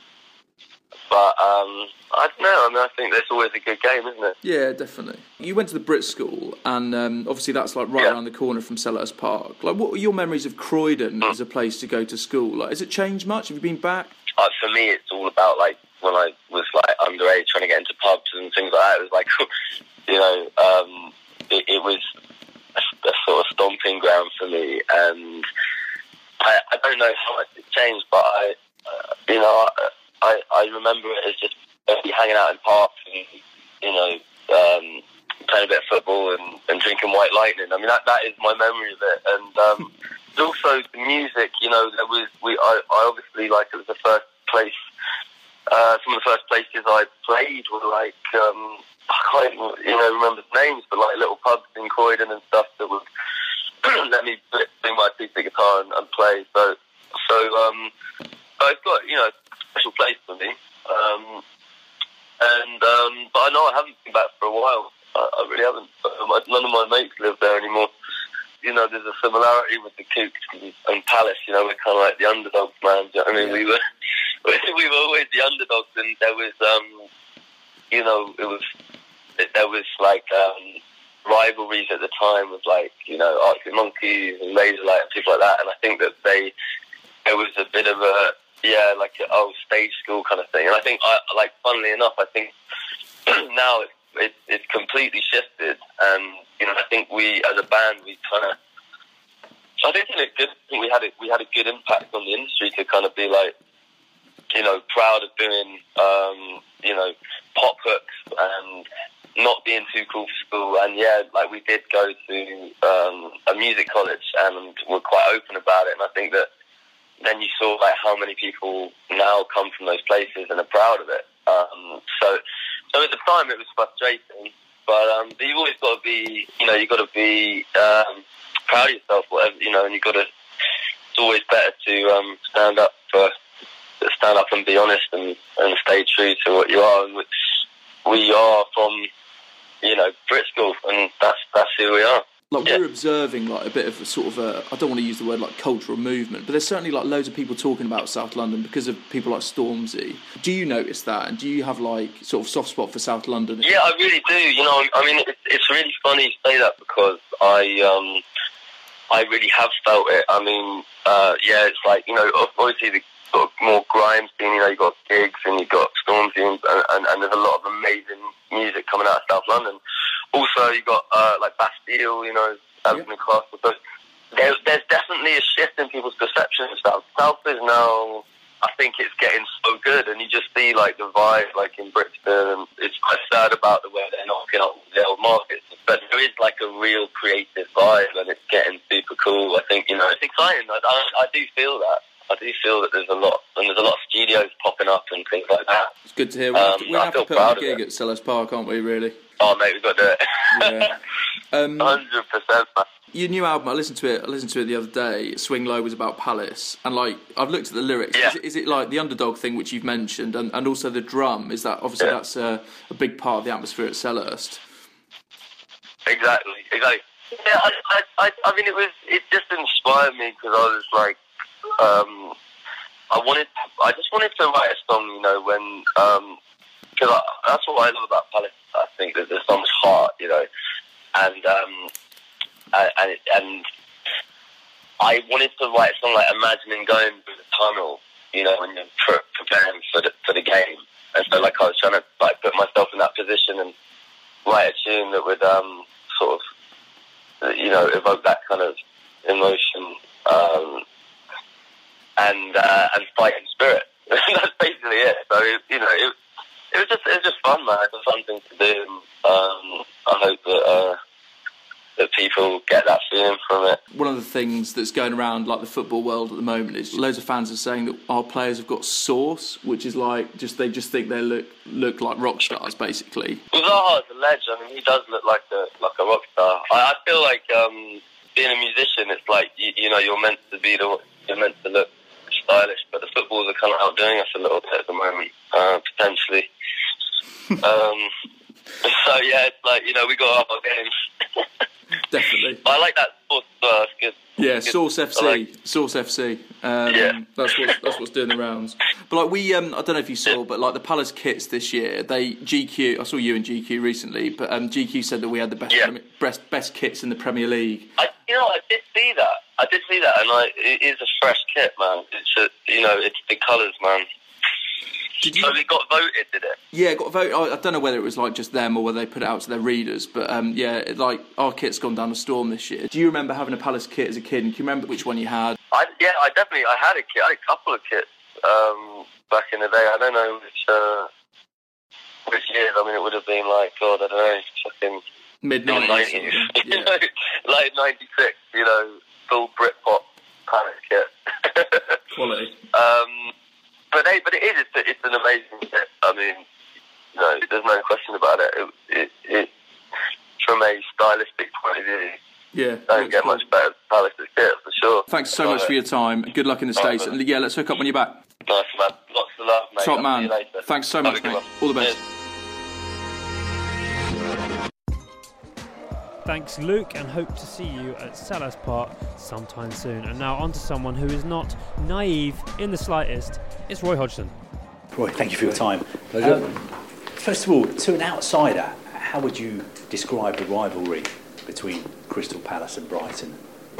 but um, I don't know. I mean, I think that's always a good game, isn't it? Yeah, definitely. You went to the Brit School, and um, obviously that's like right Yeah. around the corner from Selhurst Park. Like, what were your memories of Croydon Mm. as a place to go to school? Like, has it changed much? Have you been back? Uh, for me, it's all about like when I was like underage, trying to get into pubs and things like that. It was like, you know, um, it, it was a, a sort of stomping ground for me, and I, I don't know how much it changed, but I, uh, you know, I, I, I remember it as just hanging out in parks and, you know, um, playing a bit of football and, and drinking White Lightning. I mean, that that is my memory of it, and. Um, Also, the music, you know, there was we. I, I obviously like it was the first place. Uh, some of the first places I played were like um, I can't even, you know, remember the names, but like little pubs in Croydon and stuff that would let me bring my acoustic guitar and, and play. So, so, um, so it's got, you know, a special place for me. Um, and um, but I know I haven't been back for a while. I, I really haven't. None of my mates live there anymore. You know, there's a similarity with the Kooks and, and Palace. You know, we're kind of like the underdogs, man. Do you know what I mean? Yeah. We were, we were always the underdogs, and there was, um, you know, it was, there was like um, rivalries at the time with like, you know, Arctic Monkeys and Razorlight and people like that. And I think that they, there was a bit of a, yeah, like an old stage school kind of thing. And I think, I like, funnily enough, I think now it's it, it's completely shifted, and you know, I think we as a band we kind of, I think in a good, I think we had a, we had a good impact on the industry to kind of be like, you know, proud of doing, um, you know, pop hooks and not being too cool for school. And yeah, like we did go to um, a music college and we're quite open about it. And I think that then you saw like how many people now come from those places and are proud of it. Um, so, so at the time it was frustrating, but um, but you've always got to be, you know, you've got to be um, proud of yourself, whatever, you know, and you've got to. It's always better to um, stand up for. stand up and be honest and, and stay true to what you are. And we are from, you know, Bristol, and that's that's who we are. Like yeah. we're observing like a bit of a sort of a, I don't want to use the word like cultural movement, but there's certainly like loads of people talking about South London because of people like Stormzy. Do you notice that, and do you have like sort of soft spot for South London? Yeah, I really do. You know, I mean, it's, it's really funny you say that because I um I really have felt it. I mean, uh, yeah, it's like, you know, obviously the sort of more grime scene, you know, you've got gigs and you've got Stormzy and, and, and there's a lot of amazing music coming out of South London. Also, you've got uh, like Bastille, you know, Anthony yeah. Castle. So there, there's definitely a shift in people's perception of South. South is now, I think it's getting so good, and you just see like the vibe like in Brixton, and it's quite sad about the way they're knocking up the old markets. But there is like a real creative vibe, and it's getting super cool. I think, you know, it's exciting. I, I, I do feel that. I do feel that there's a lot, and there's a lot of studios popping up and things like that. It's good to hear. We'll um, have to, we'll have to put on a gig at Sellers Park, aren't we, really? Oh, mate, we've got to do it. Yeah. Um, one hundred percent, man. Your new album, I listened to it. I listened to it the other day. Swing Low was about Palace, and like I've looked at the lyrics. Yeah. Is, it, is it like the underdog thing which you've mentioned, and, and also the drum? Is that obviously yeah. that's a, a big part of the atmosphere at Selhurst? Exactly, exactly. Yeah, I, I, I, I mean, it was it just inspired me because I was like, um, I wanted, I just wanted to write a song, you know, when because um, that's what I love about Palace. I think that there's so much heart, you know, and um, and and I wanted to write a song like imagining going through the tunnel, you know, when you're pre- preparing for the for the game, and so like I was trying to like put myself in that position and write a tune that would um, sort of, you know, evoke that kind of emotion um, and uh, and fighting spirit. That's basically it. So it, you know, it, it was just it was just fun, man. It was a fun thing to do. Um, I hope that uh, that people get that feeling from it. One of the things that's going around like the football world at the moment is loads of fans are saying that our players have got sauce, which is like just they just think they look look like rock stars, basically. Well, Zaha's a legend. I mean, he does look like a like a rock star. I, I feel like um, being a musician, it's like you, you know you're meant to be the you're meant to look stylish, but the footballers are kind of outdoing us a little bit at the moment, uh, potentially. um, so yeah, it's like, you know, we got up our games. Definitely. I like that Sauce as well. It's good. Yeah, it's good. Sauce F C. Like... Sauce F C. Um, yeah. That's what's, that's what's doing the rounds. But like we, um, I don't know if you saw, but like the Palace kits this year, they G Q. I saw you in G Q recently, but um, G Q said that we had the best, yeah. Premier, best best kits in the Premier League. I, you know, I did see that. I did see that, and like it is a fresh kit, man. It's a, you know, it's the colours, man. Did you... So it got voted, did it? Yeah, it got voted. I don't know whether it was like just them or whether they put it out to their readers, but um, yeah, it, like our kit's gone down a storm this year. Do you remember having a Palace kit as a kid? And can you remember which one you had? I, yeah, I definitely. I had a kit. I had a couple of kits um, back in the day. I don't know which uh, which years. I mean, it would have been like God, I don't know, fucking mid nineties, you know, like ninety-six. You know, full Britpop Palace kit. Quality. Um, But they, but it is. It's, a, it's an amazing kit. I mean, no, there's no question about it. It, it, it from a stylistic point of view, yeah, don't get cool. much better than Palace's kit for sure. Thanks so much for your time. Good luck in the States. And yeah, let's hook up when you're back. Nice, man. Lots of love, mate. Top I'll man. see you later. Thanks so Have much, mate. All the best. Cheers. Thanks, Luke, and hope to see you at Selhurst Park sometime soon. And now on to someone who is not naive in the slightest. It's Roy Hodgson. Roy, thank you for your time. Pleasure. Um, first of all, to an outsider, how would you describe the rivalry between Crystal Palace and Brighton?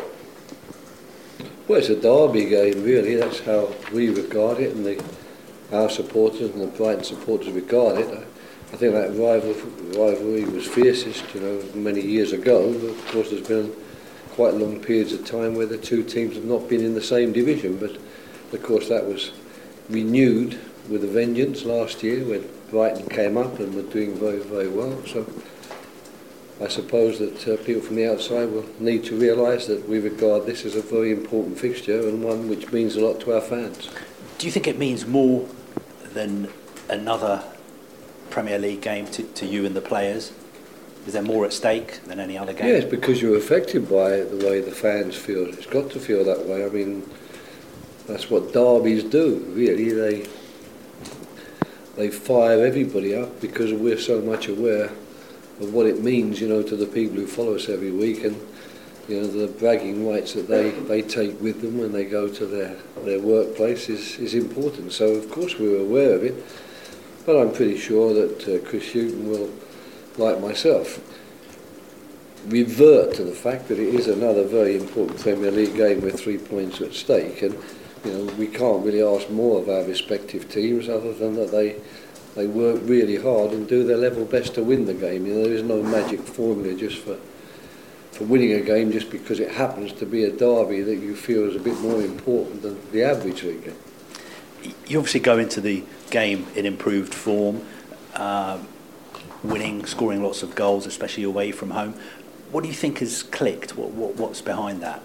Well, it's a derby game, really. That's how we regard it, and the, our supporters and the Brighton supporters regard it. I think that rival, rivalry was fiercest, you know, many years ago. But of course, there's been quite long periods of time where the two teams have not been in the same division. But of course, that was renewed with a vengeance last year when Brighton came up and were doing very, very well. So I suppose that uh, people from the outside will need to realise that we regard this as a very important fixture and one which means a lot to our fans. Do you think it means more than another Premier League game to, to you and the players? Is there more at stake than any other game? Yes, because you're affected by it, the way the fans feel. It's got to feel that way. I mean, that's what derbies do, really. They they fire everybody up because we're so much aware of what it means, you know, to the people who follow us every week, and you know, the bragging rights that they, they take with them when they go to their, their workplace is, is important. So of course we're aware of it, but I'm pretty sure that uh, Chris Hughton will, like myself, revert to the fact that it is another very important Premier League game with three points at stake, and you know, we can't really ask more of our respective teams other than that they they work really hard and do their level best to win the game. You know, there is no magic formula just for for winning a game just because it happens to be a derby that you feel is a bit more important than the average league game. You obviously go into the game in improved form, uh, winning, scoring lots of goals, especially away from home. What do you think has clicked? What, what what's behind that?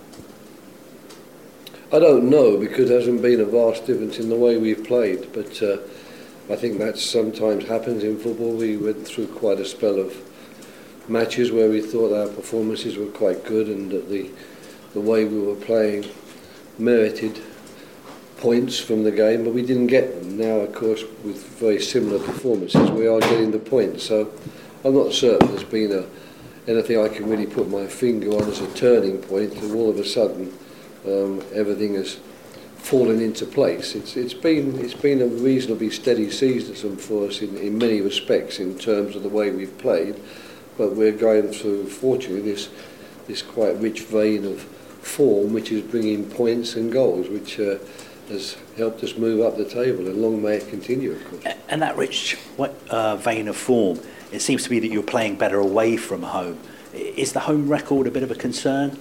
I don't know, because there hasn't been a vast difference in the way we've played, but uh, I think that sometimes happens in football. We went through quite a spell of matches where we thought our performances were quite good and that the the way we were playing merited points from the game, but we didn't get them. Now, of course, with very similar performances, we are getting the points. So I'm not certain there's been a, anything I can really put my finger on as a turning point, and all of a sudden um, everything has fallen into place. It's it's been it's been a reasonably steady season for us in, in many respects in terms of the way we've played, but we're going through, fortunately, this this quite rich vein of form which is bringing points and goals, which uh, has helped us move up the table, and long may it continue, of course. And that rich uh, vein of form, it seems to be that you're playing better away from home. Is the home record a bit of a concern?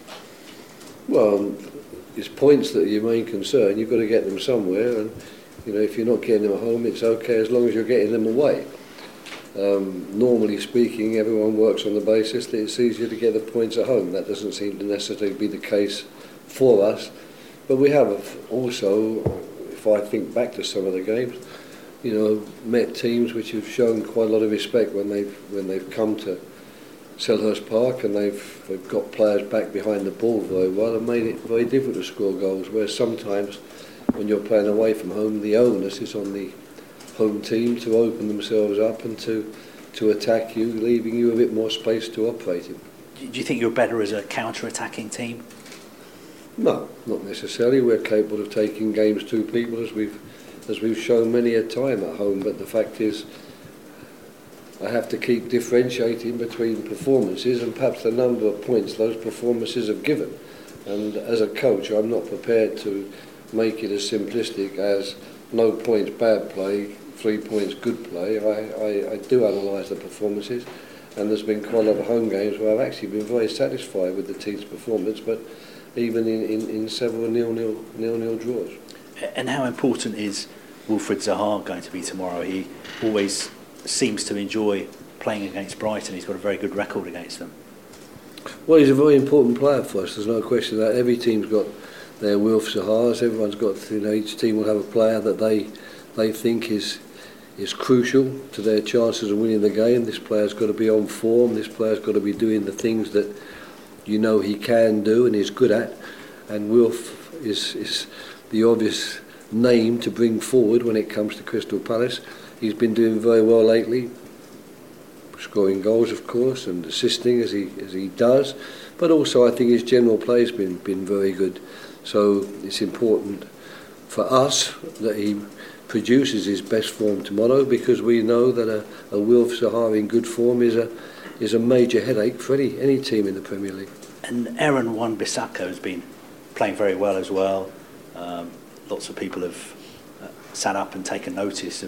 Well, it's points that are your main concern. You've got to get them somewhere, and you know, if you're not getting them at home, it's okay as long as you're getting them away. Um, normally speaking, everyone works on the basis that it's easier to get the points at home. That doesn't seem to necessarily be the case for us. But we have also, if I think back to some of the games, you know, met teams which have shown quite a lot of respect when they've when they've come to Selhurst Park, and they've, they've got players back behind the ball very well and made it very difficult to score goals. Whereas sometimes, when you're playing away from home, the onus is on the home team to open themselves up and to to attack you, leaving you a bit more space to operate in. Do you think you're better as a counter-attacking team? No, not necessarily. We're capable of taking games to people, as we've as we've shown many a time at home, but the fact is I have to keep differentiating between performances and perhaps the number of points those performances have given. And as a coach, I'm not prepared to make it as simplistic as no points bad play, three points good play. I, I, I do analyse the performances, and there's been quite a lot of home games where I've actually been very satisfied with the team's performance, but even in, in, in several nil-nil, nil-nil draws. And how important is Wilfried Zaha going to be tomorrow? He always seems to enjoy playing against Brighton. He's got a very good record against them. Well, he's a very important player for us, there's no question of that. Every team's got their Wilf Zahas. Everyone's got, you know, each team will have a player that they they think is is crucial to their chances of winning the game. This player's got to be on form, this player's got to be doing the things that you know he can do and is good at, and Wilf is, is the obvious name to bring forward when it comes to Crystal Palace. He's been doing very well lately, scoring goals of course and assisting as he as he does, but also I think his general play has been, been very good. So it's important for us that he produces his best form tomorrow, because we know that a, a Wilf Zaha in good form is a is a major headache for any, any team in the Premier League. And Aaron Wan-Bissaka has been playing very well as well. Um, lots of people have uh, sat up and taken notice of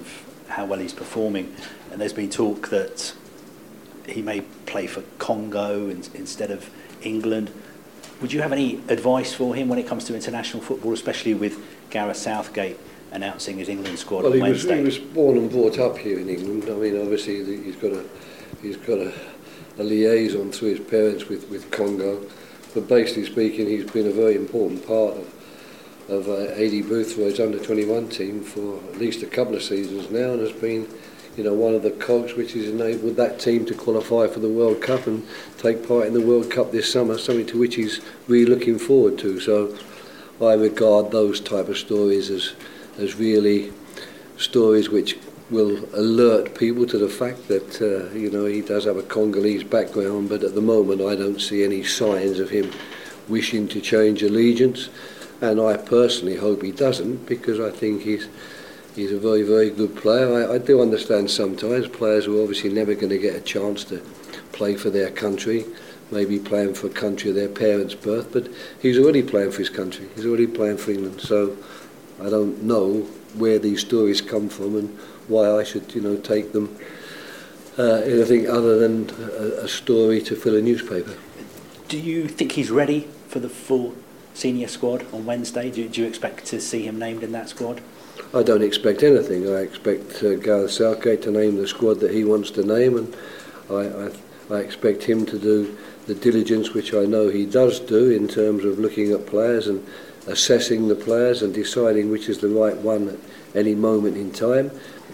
how well he's performing, and there's been talk that he may play for Congo in, instead of England. Would you have any advice for him when it comes to international football, especially with Gareth Southgate announcing his England squad well, on he was, Wednesday? he was born and brought up here in England. I mean, obviously he's got a he's got a, a liaison through his parents with, with Congo, but basically speaking, he's been a very important part of of uh, A D Boothroyd's under twenty-one team for at least a couple of seasons now, and has been, you know, one of the cogs which has enabled that team to qualify for the World Cup and take part in the World Cup this summer, something to which he's really looking forward to. So I regard those type of stories as as really stories which will alert people to the fact that uh, you know, he does have a Congolese background, but at the moment I don't see any signs of him wishing to change allegiance, and I personally hope he doesn't, because I think he's He's a very, very good player. I, I do understand sometimes players who are obviously never going to get a chance to play for their country, maybe playing for a country of their parents' birth, but he's already playing for his country. He's already playing for England. So I don't know where these stories come from and why I should, you know, take them uh, anything other than a, a story to fill a newspaper. Do you think he's ready for the full senior squad on Wednesday? Do, do you expect to see him named in that squad? I don't expect anything. I expect uh, Gareth Southgate to name the squad that he wants to name, and I, I, I expect him to do the diligence which I know he does do in terms of looking at players and assessing the players and deciding which is the right one at any moment in time.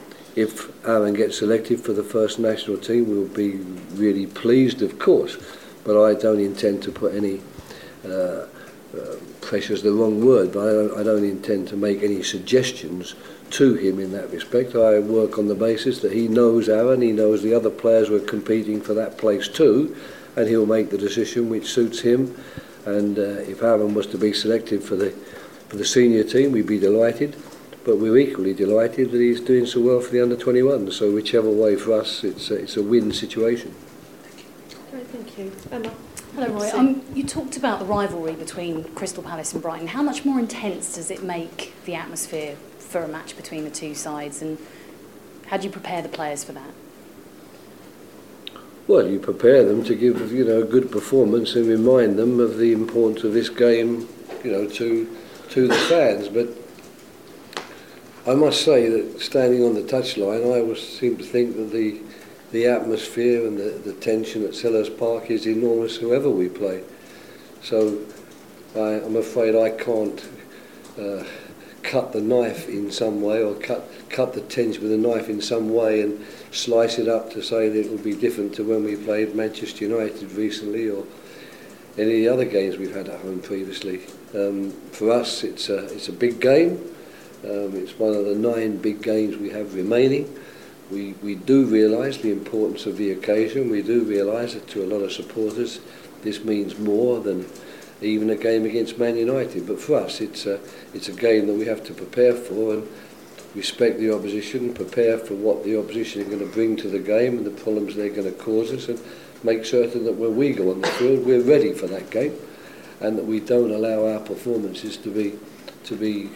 If Aaron gets selected for the first national team, we'll be really pleased, of course, but I don't intend to put any uh, uh, pressure's the wrong word, but I don't, I don't intend to make any suggestions to him in that respect. I work on the basis that he knows Aaron, he knows the other players who are competing for that place too, and he'll make the decision which suits him. And uh, if Aaron was to be selected for the for the senior team, we'd be delighted, but we're equally delighted that he's doing so well for the under twenty-one. So whichever way for us, it's a, it's a win situation. Great, thank you. Emma. Hello, Roy. Um, you talked about the rivalry between Crystal Palace and Brighton. How much more intense does it make the atmosphere for a match between the two sides, and how do you prepare the players for that? Well, you prepare them to give, you know, a good performance and remind them of the importance of this game, you know, to to the fans. But I must say that standing on the touchline, I always seem to think that the the atmosphere and the, the tension at Selhurst Park is enormous whoever we play. So I, I'm afraid I can't uh, cut the knife in some way, or cut cut the tension with a knife in some way and slice it up to say that it would be different to when we played Manchester United recently or any other games we've had at home previously. Um, for us, it's a, it's a big game. Um, it's one of the nine big games we have remaining. We, we do realise the importance of the occasion. We do realise that to a lot of supporters this means more than even a game against Man United. But for us, it's a, it's a game that we have to prepare for and respect the opposition, prepare for what the opposition are going to bring to the game and the problems they're going to cause us, and make certain that when we go on the field, we're ready for that game, and that we don't allow our performances to be to be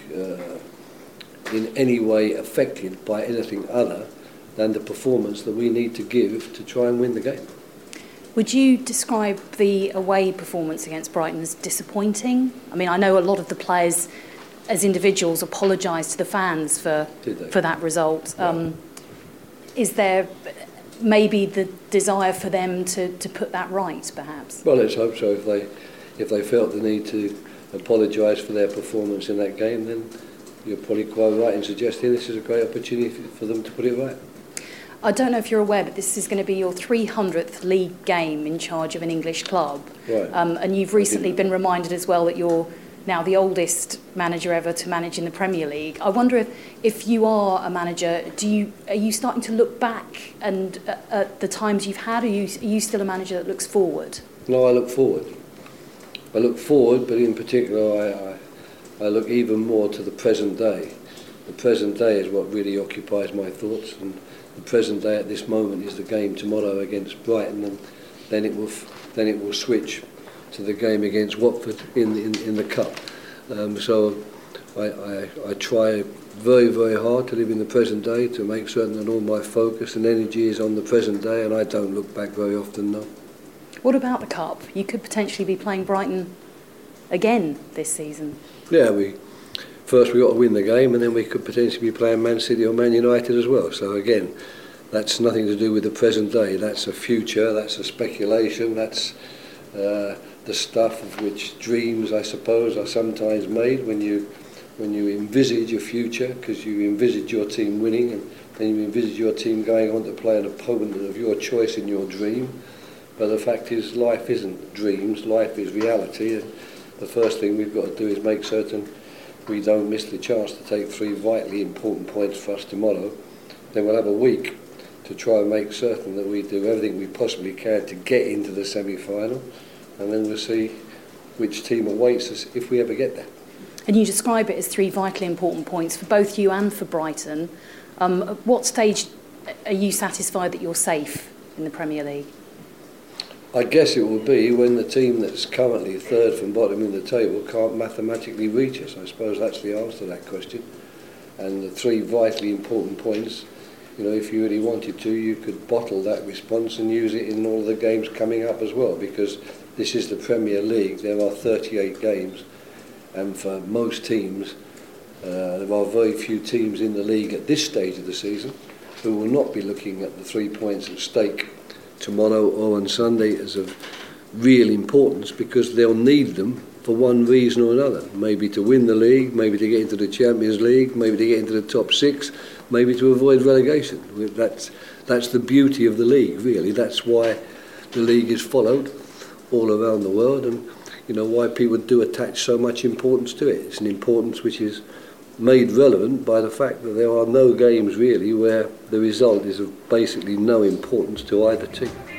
uh, in any way affected by anything other than the performance that we need to give to try and win the game. Would you describe the away performance against Brighton as disappointing? I mean, I know a lot of the players as individuals apologised to the fans for for that result. Yeah. Um, is there maybe the desire for them to, to put that right, perhaps? Well, let's hope so. If they if they felt the need to apologise for their performance in that game, then you're probably quite right in suggesting this is a great opportunity for them to put it right. I don't know if you're aware, but this is going to be your three hundredth league game in charge of an English club. Right. Um, and you've recently been reminded as well that you're now the oldest manager ever to manage in the Premier League. I wonder if, if you are a manager, do you are you starting to look back and uh, at the times you've had, or are you, are you still a manager that looks forward? No, I look forward. I look forward, but in particular I, I, I look even more to the present day. The present day is what really occupies my thoughts, and the present day at this moment is the game tomorrow against Brighton, and then it will then it will switch to the game against Watford in in, in the cup. Um, so I, I, I try very, very hard to live in the present day, to make certain that all my focus and energy is on the present day, and I don't look back very often, no. What about the Cup? You could potentially be playing Brighton again this season. Yeah, we first we got to win the game, and then we could potentially be playing Man City or Man United as well. So again, that's nothing to do with the present day. That's a future, that's a speculation, that's uh, the stuff of which dreams, I suppose, are sometimes made when you when you envisage a future, because you envisage your team winning, and then you envisage your team going on to play an opponent of your choice in your dream. But the fact is, life isn't dreams, life is reality, and the first thing we've got to do is make certain we don't miss the chance to take three vitally important points for us tomorrow. Then we'll have a week to try and make certain that we do everything we possibly can to get into the semi-final, and then we'll see which team awaits us if we ever get there. And you describe it as three vitally important points for both you and for Brighton. Um, at what stage are you satisfied that you're safe in the Premier League? I guess it will be when the team that's currently third from bottom in the table can't mathematically reach us. I suppose that's the answer to that question. And the three vitally important points, you know, if you really wanted to, you could bottle that response and use it in all the games coming up as well, because this is the Premier League. There are thirty-eight games, and for most teams, uh, there are very few teams in the league at this stage of the season who will not be looking at the three points at stake tomorrow or on Sunday as of real importance, because they'll need them for one reason or another. Maybe to win the league, maybe to get into the Champions League, maybe to get into the top six, maybe to avoid relegation. That's, that's the beauty of the league, really. That's why the league is followed all around the world, and you know why people do attach so much importance to it. It's an importance which is made relevant by the fact that there are no games really where the result is of basically no importance to either team.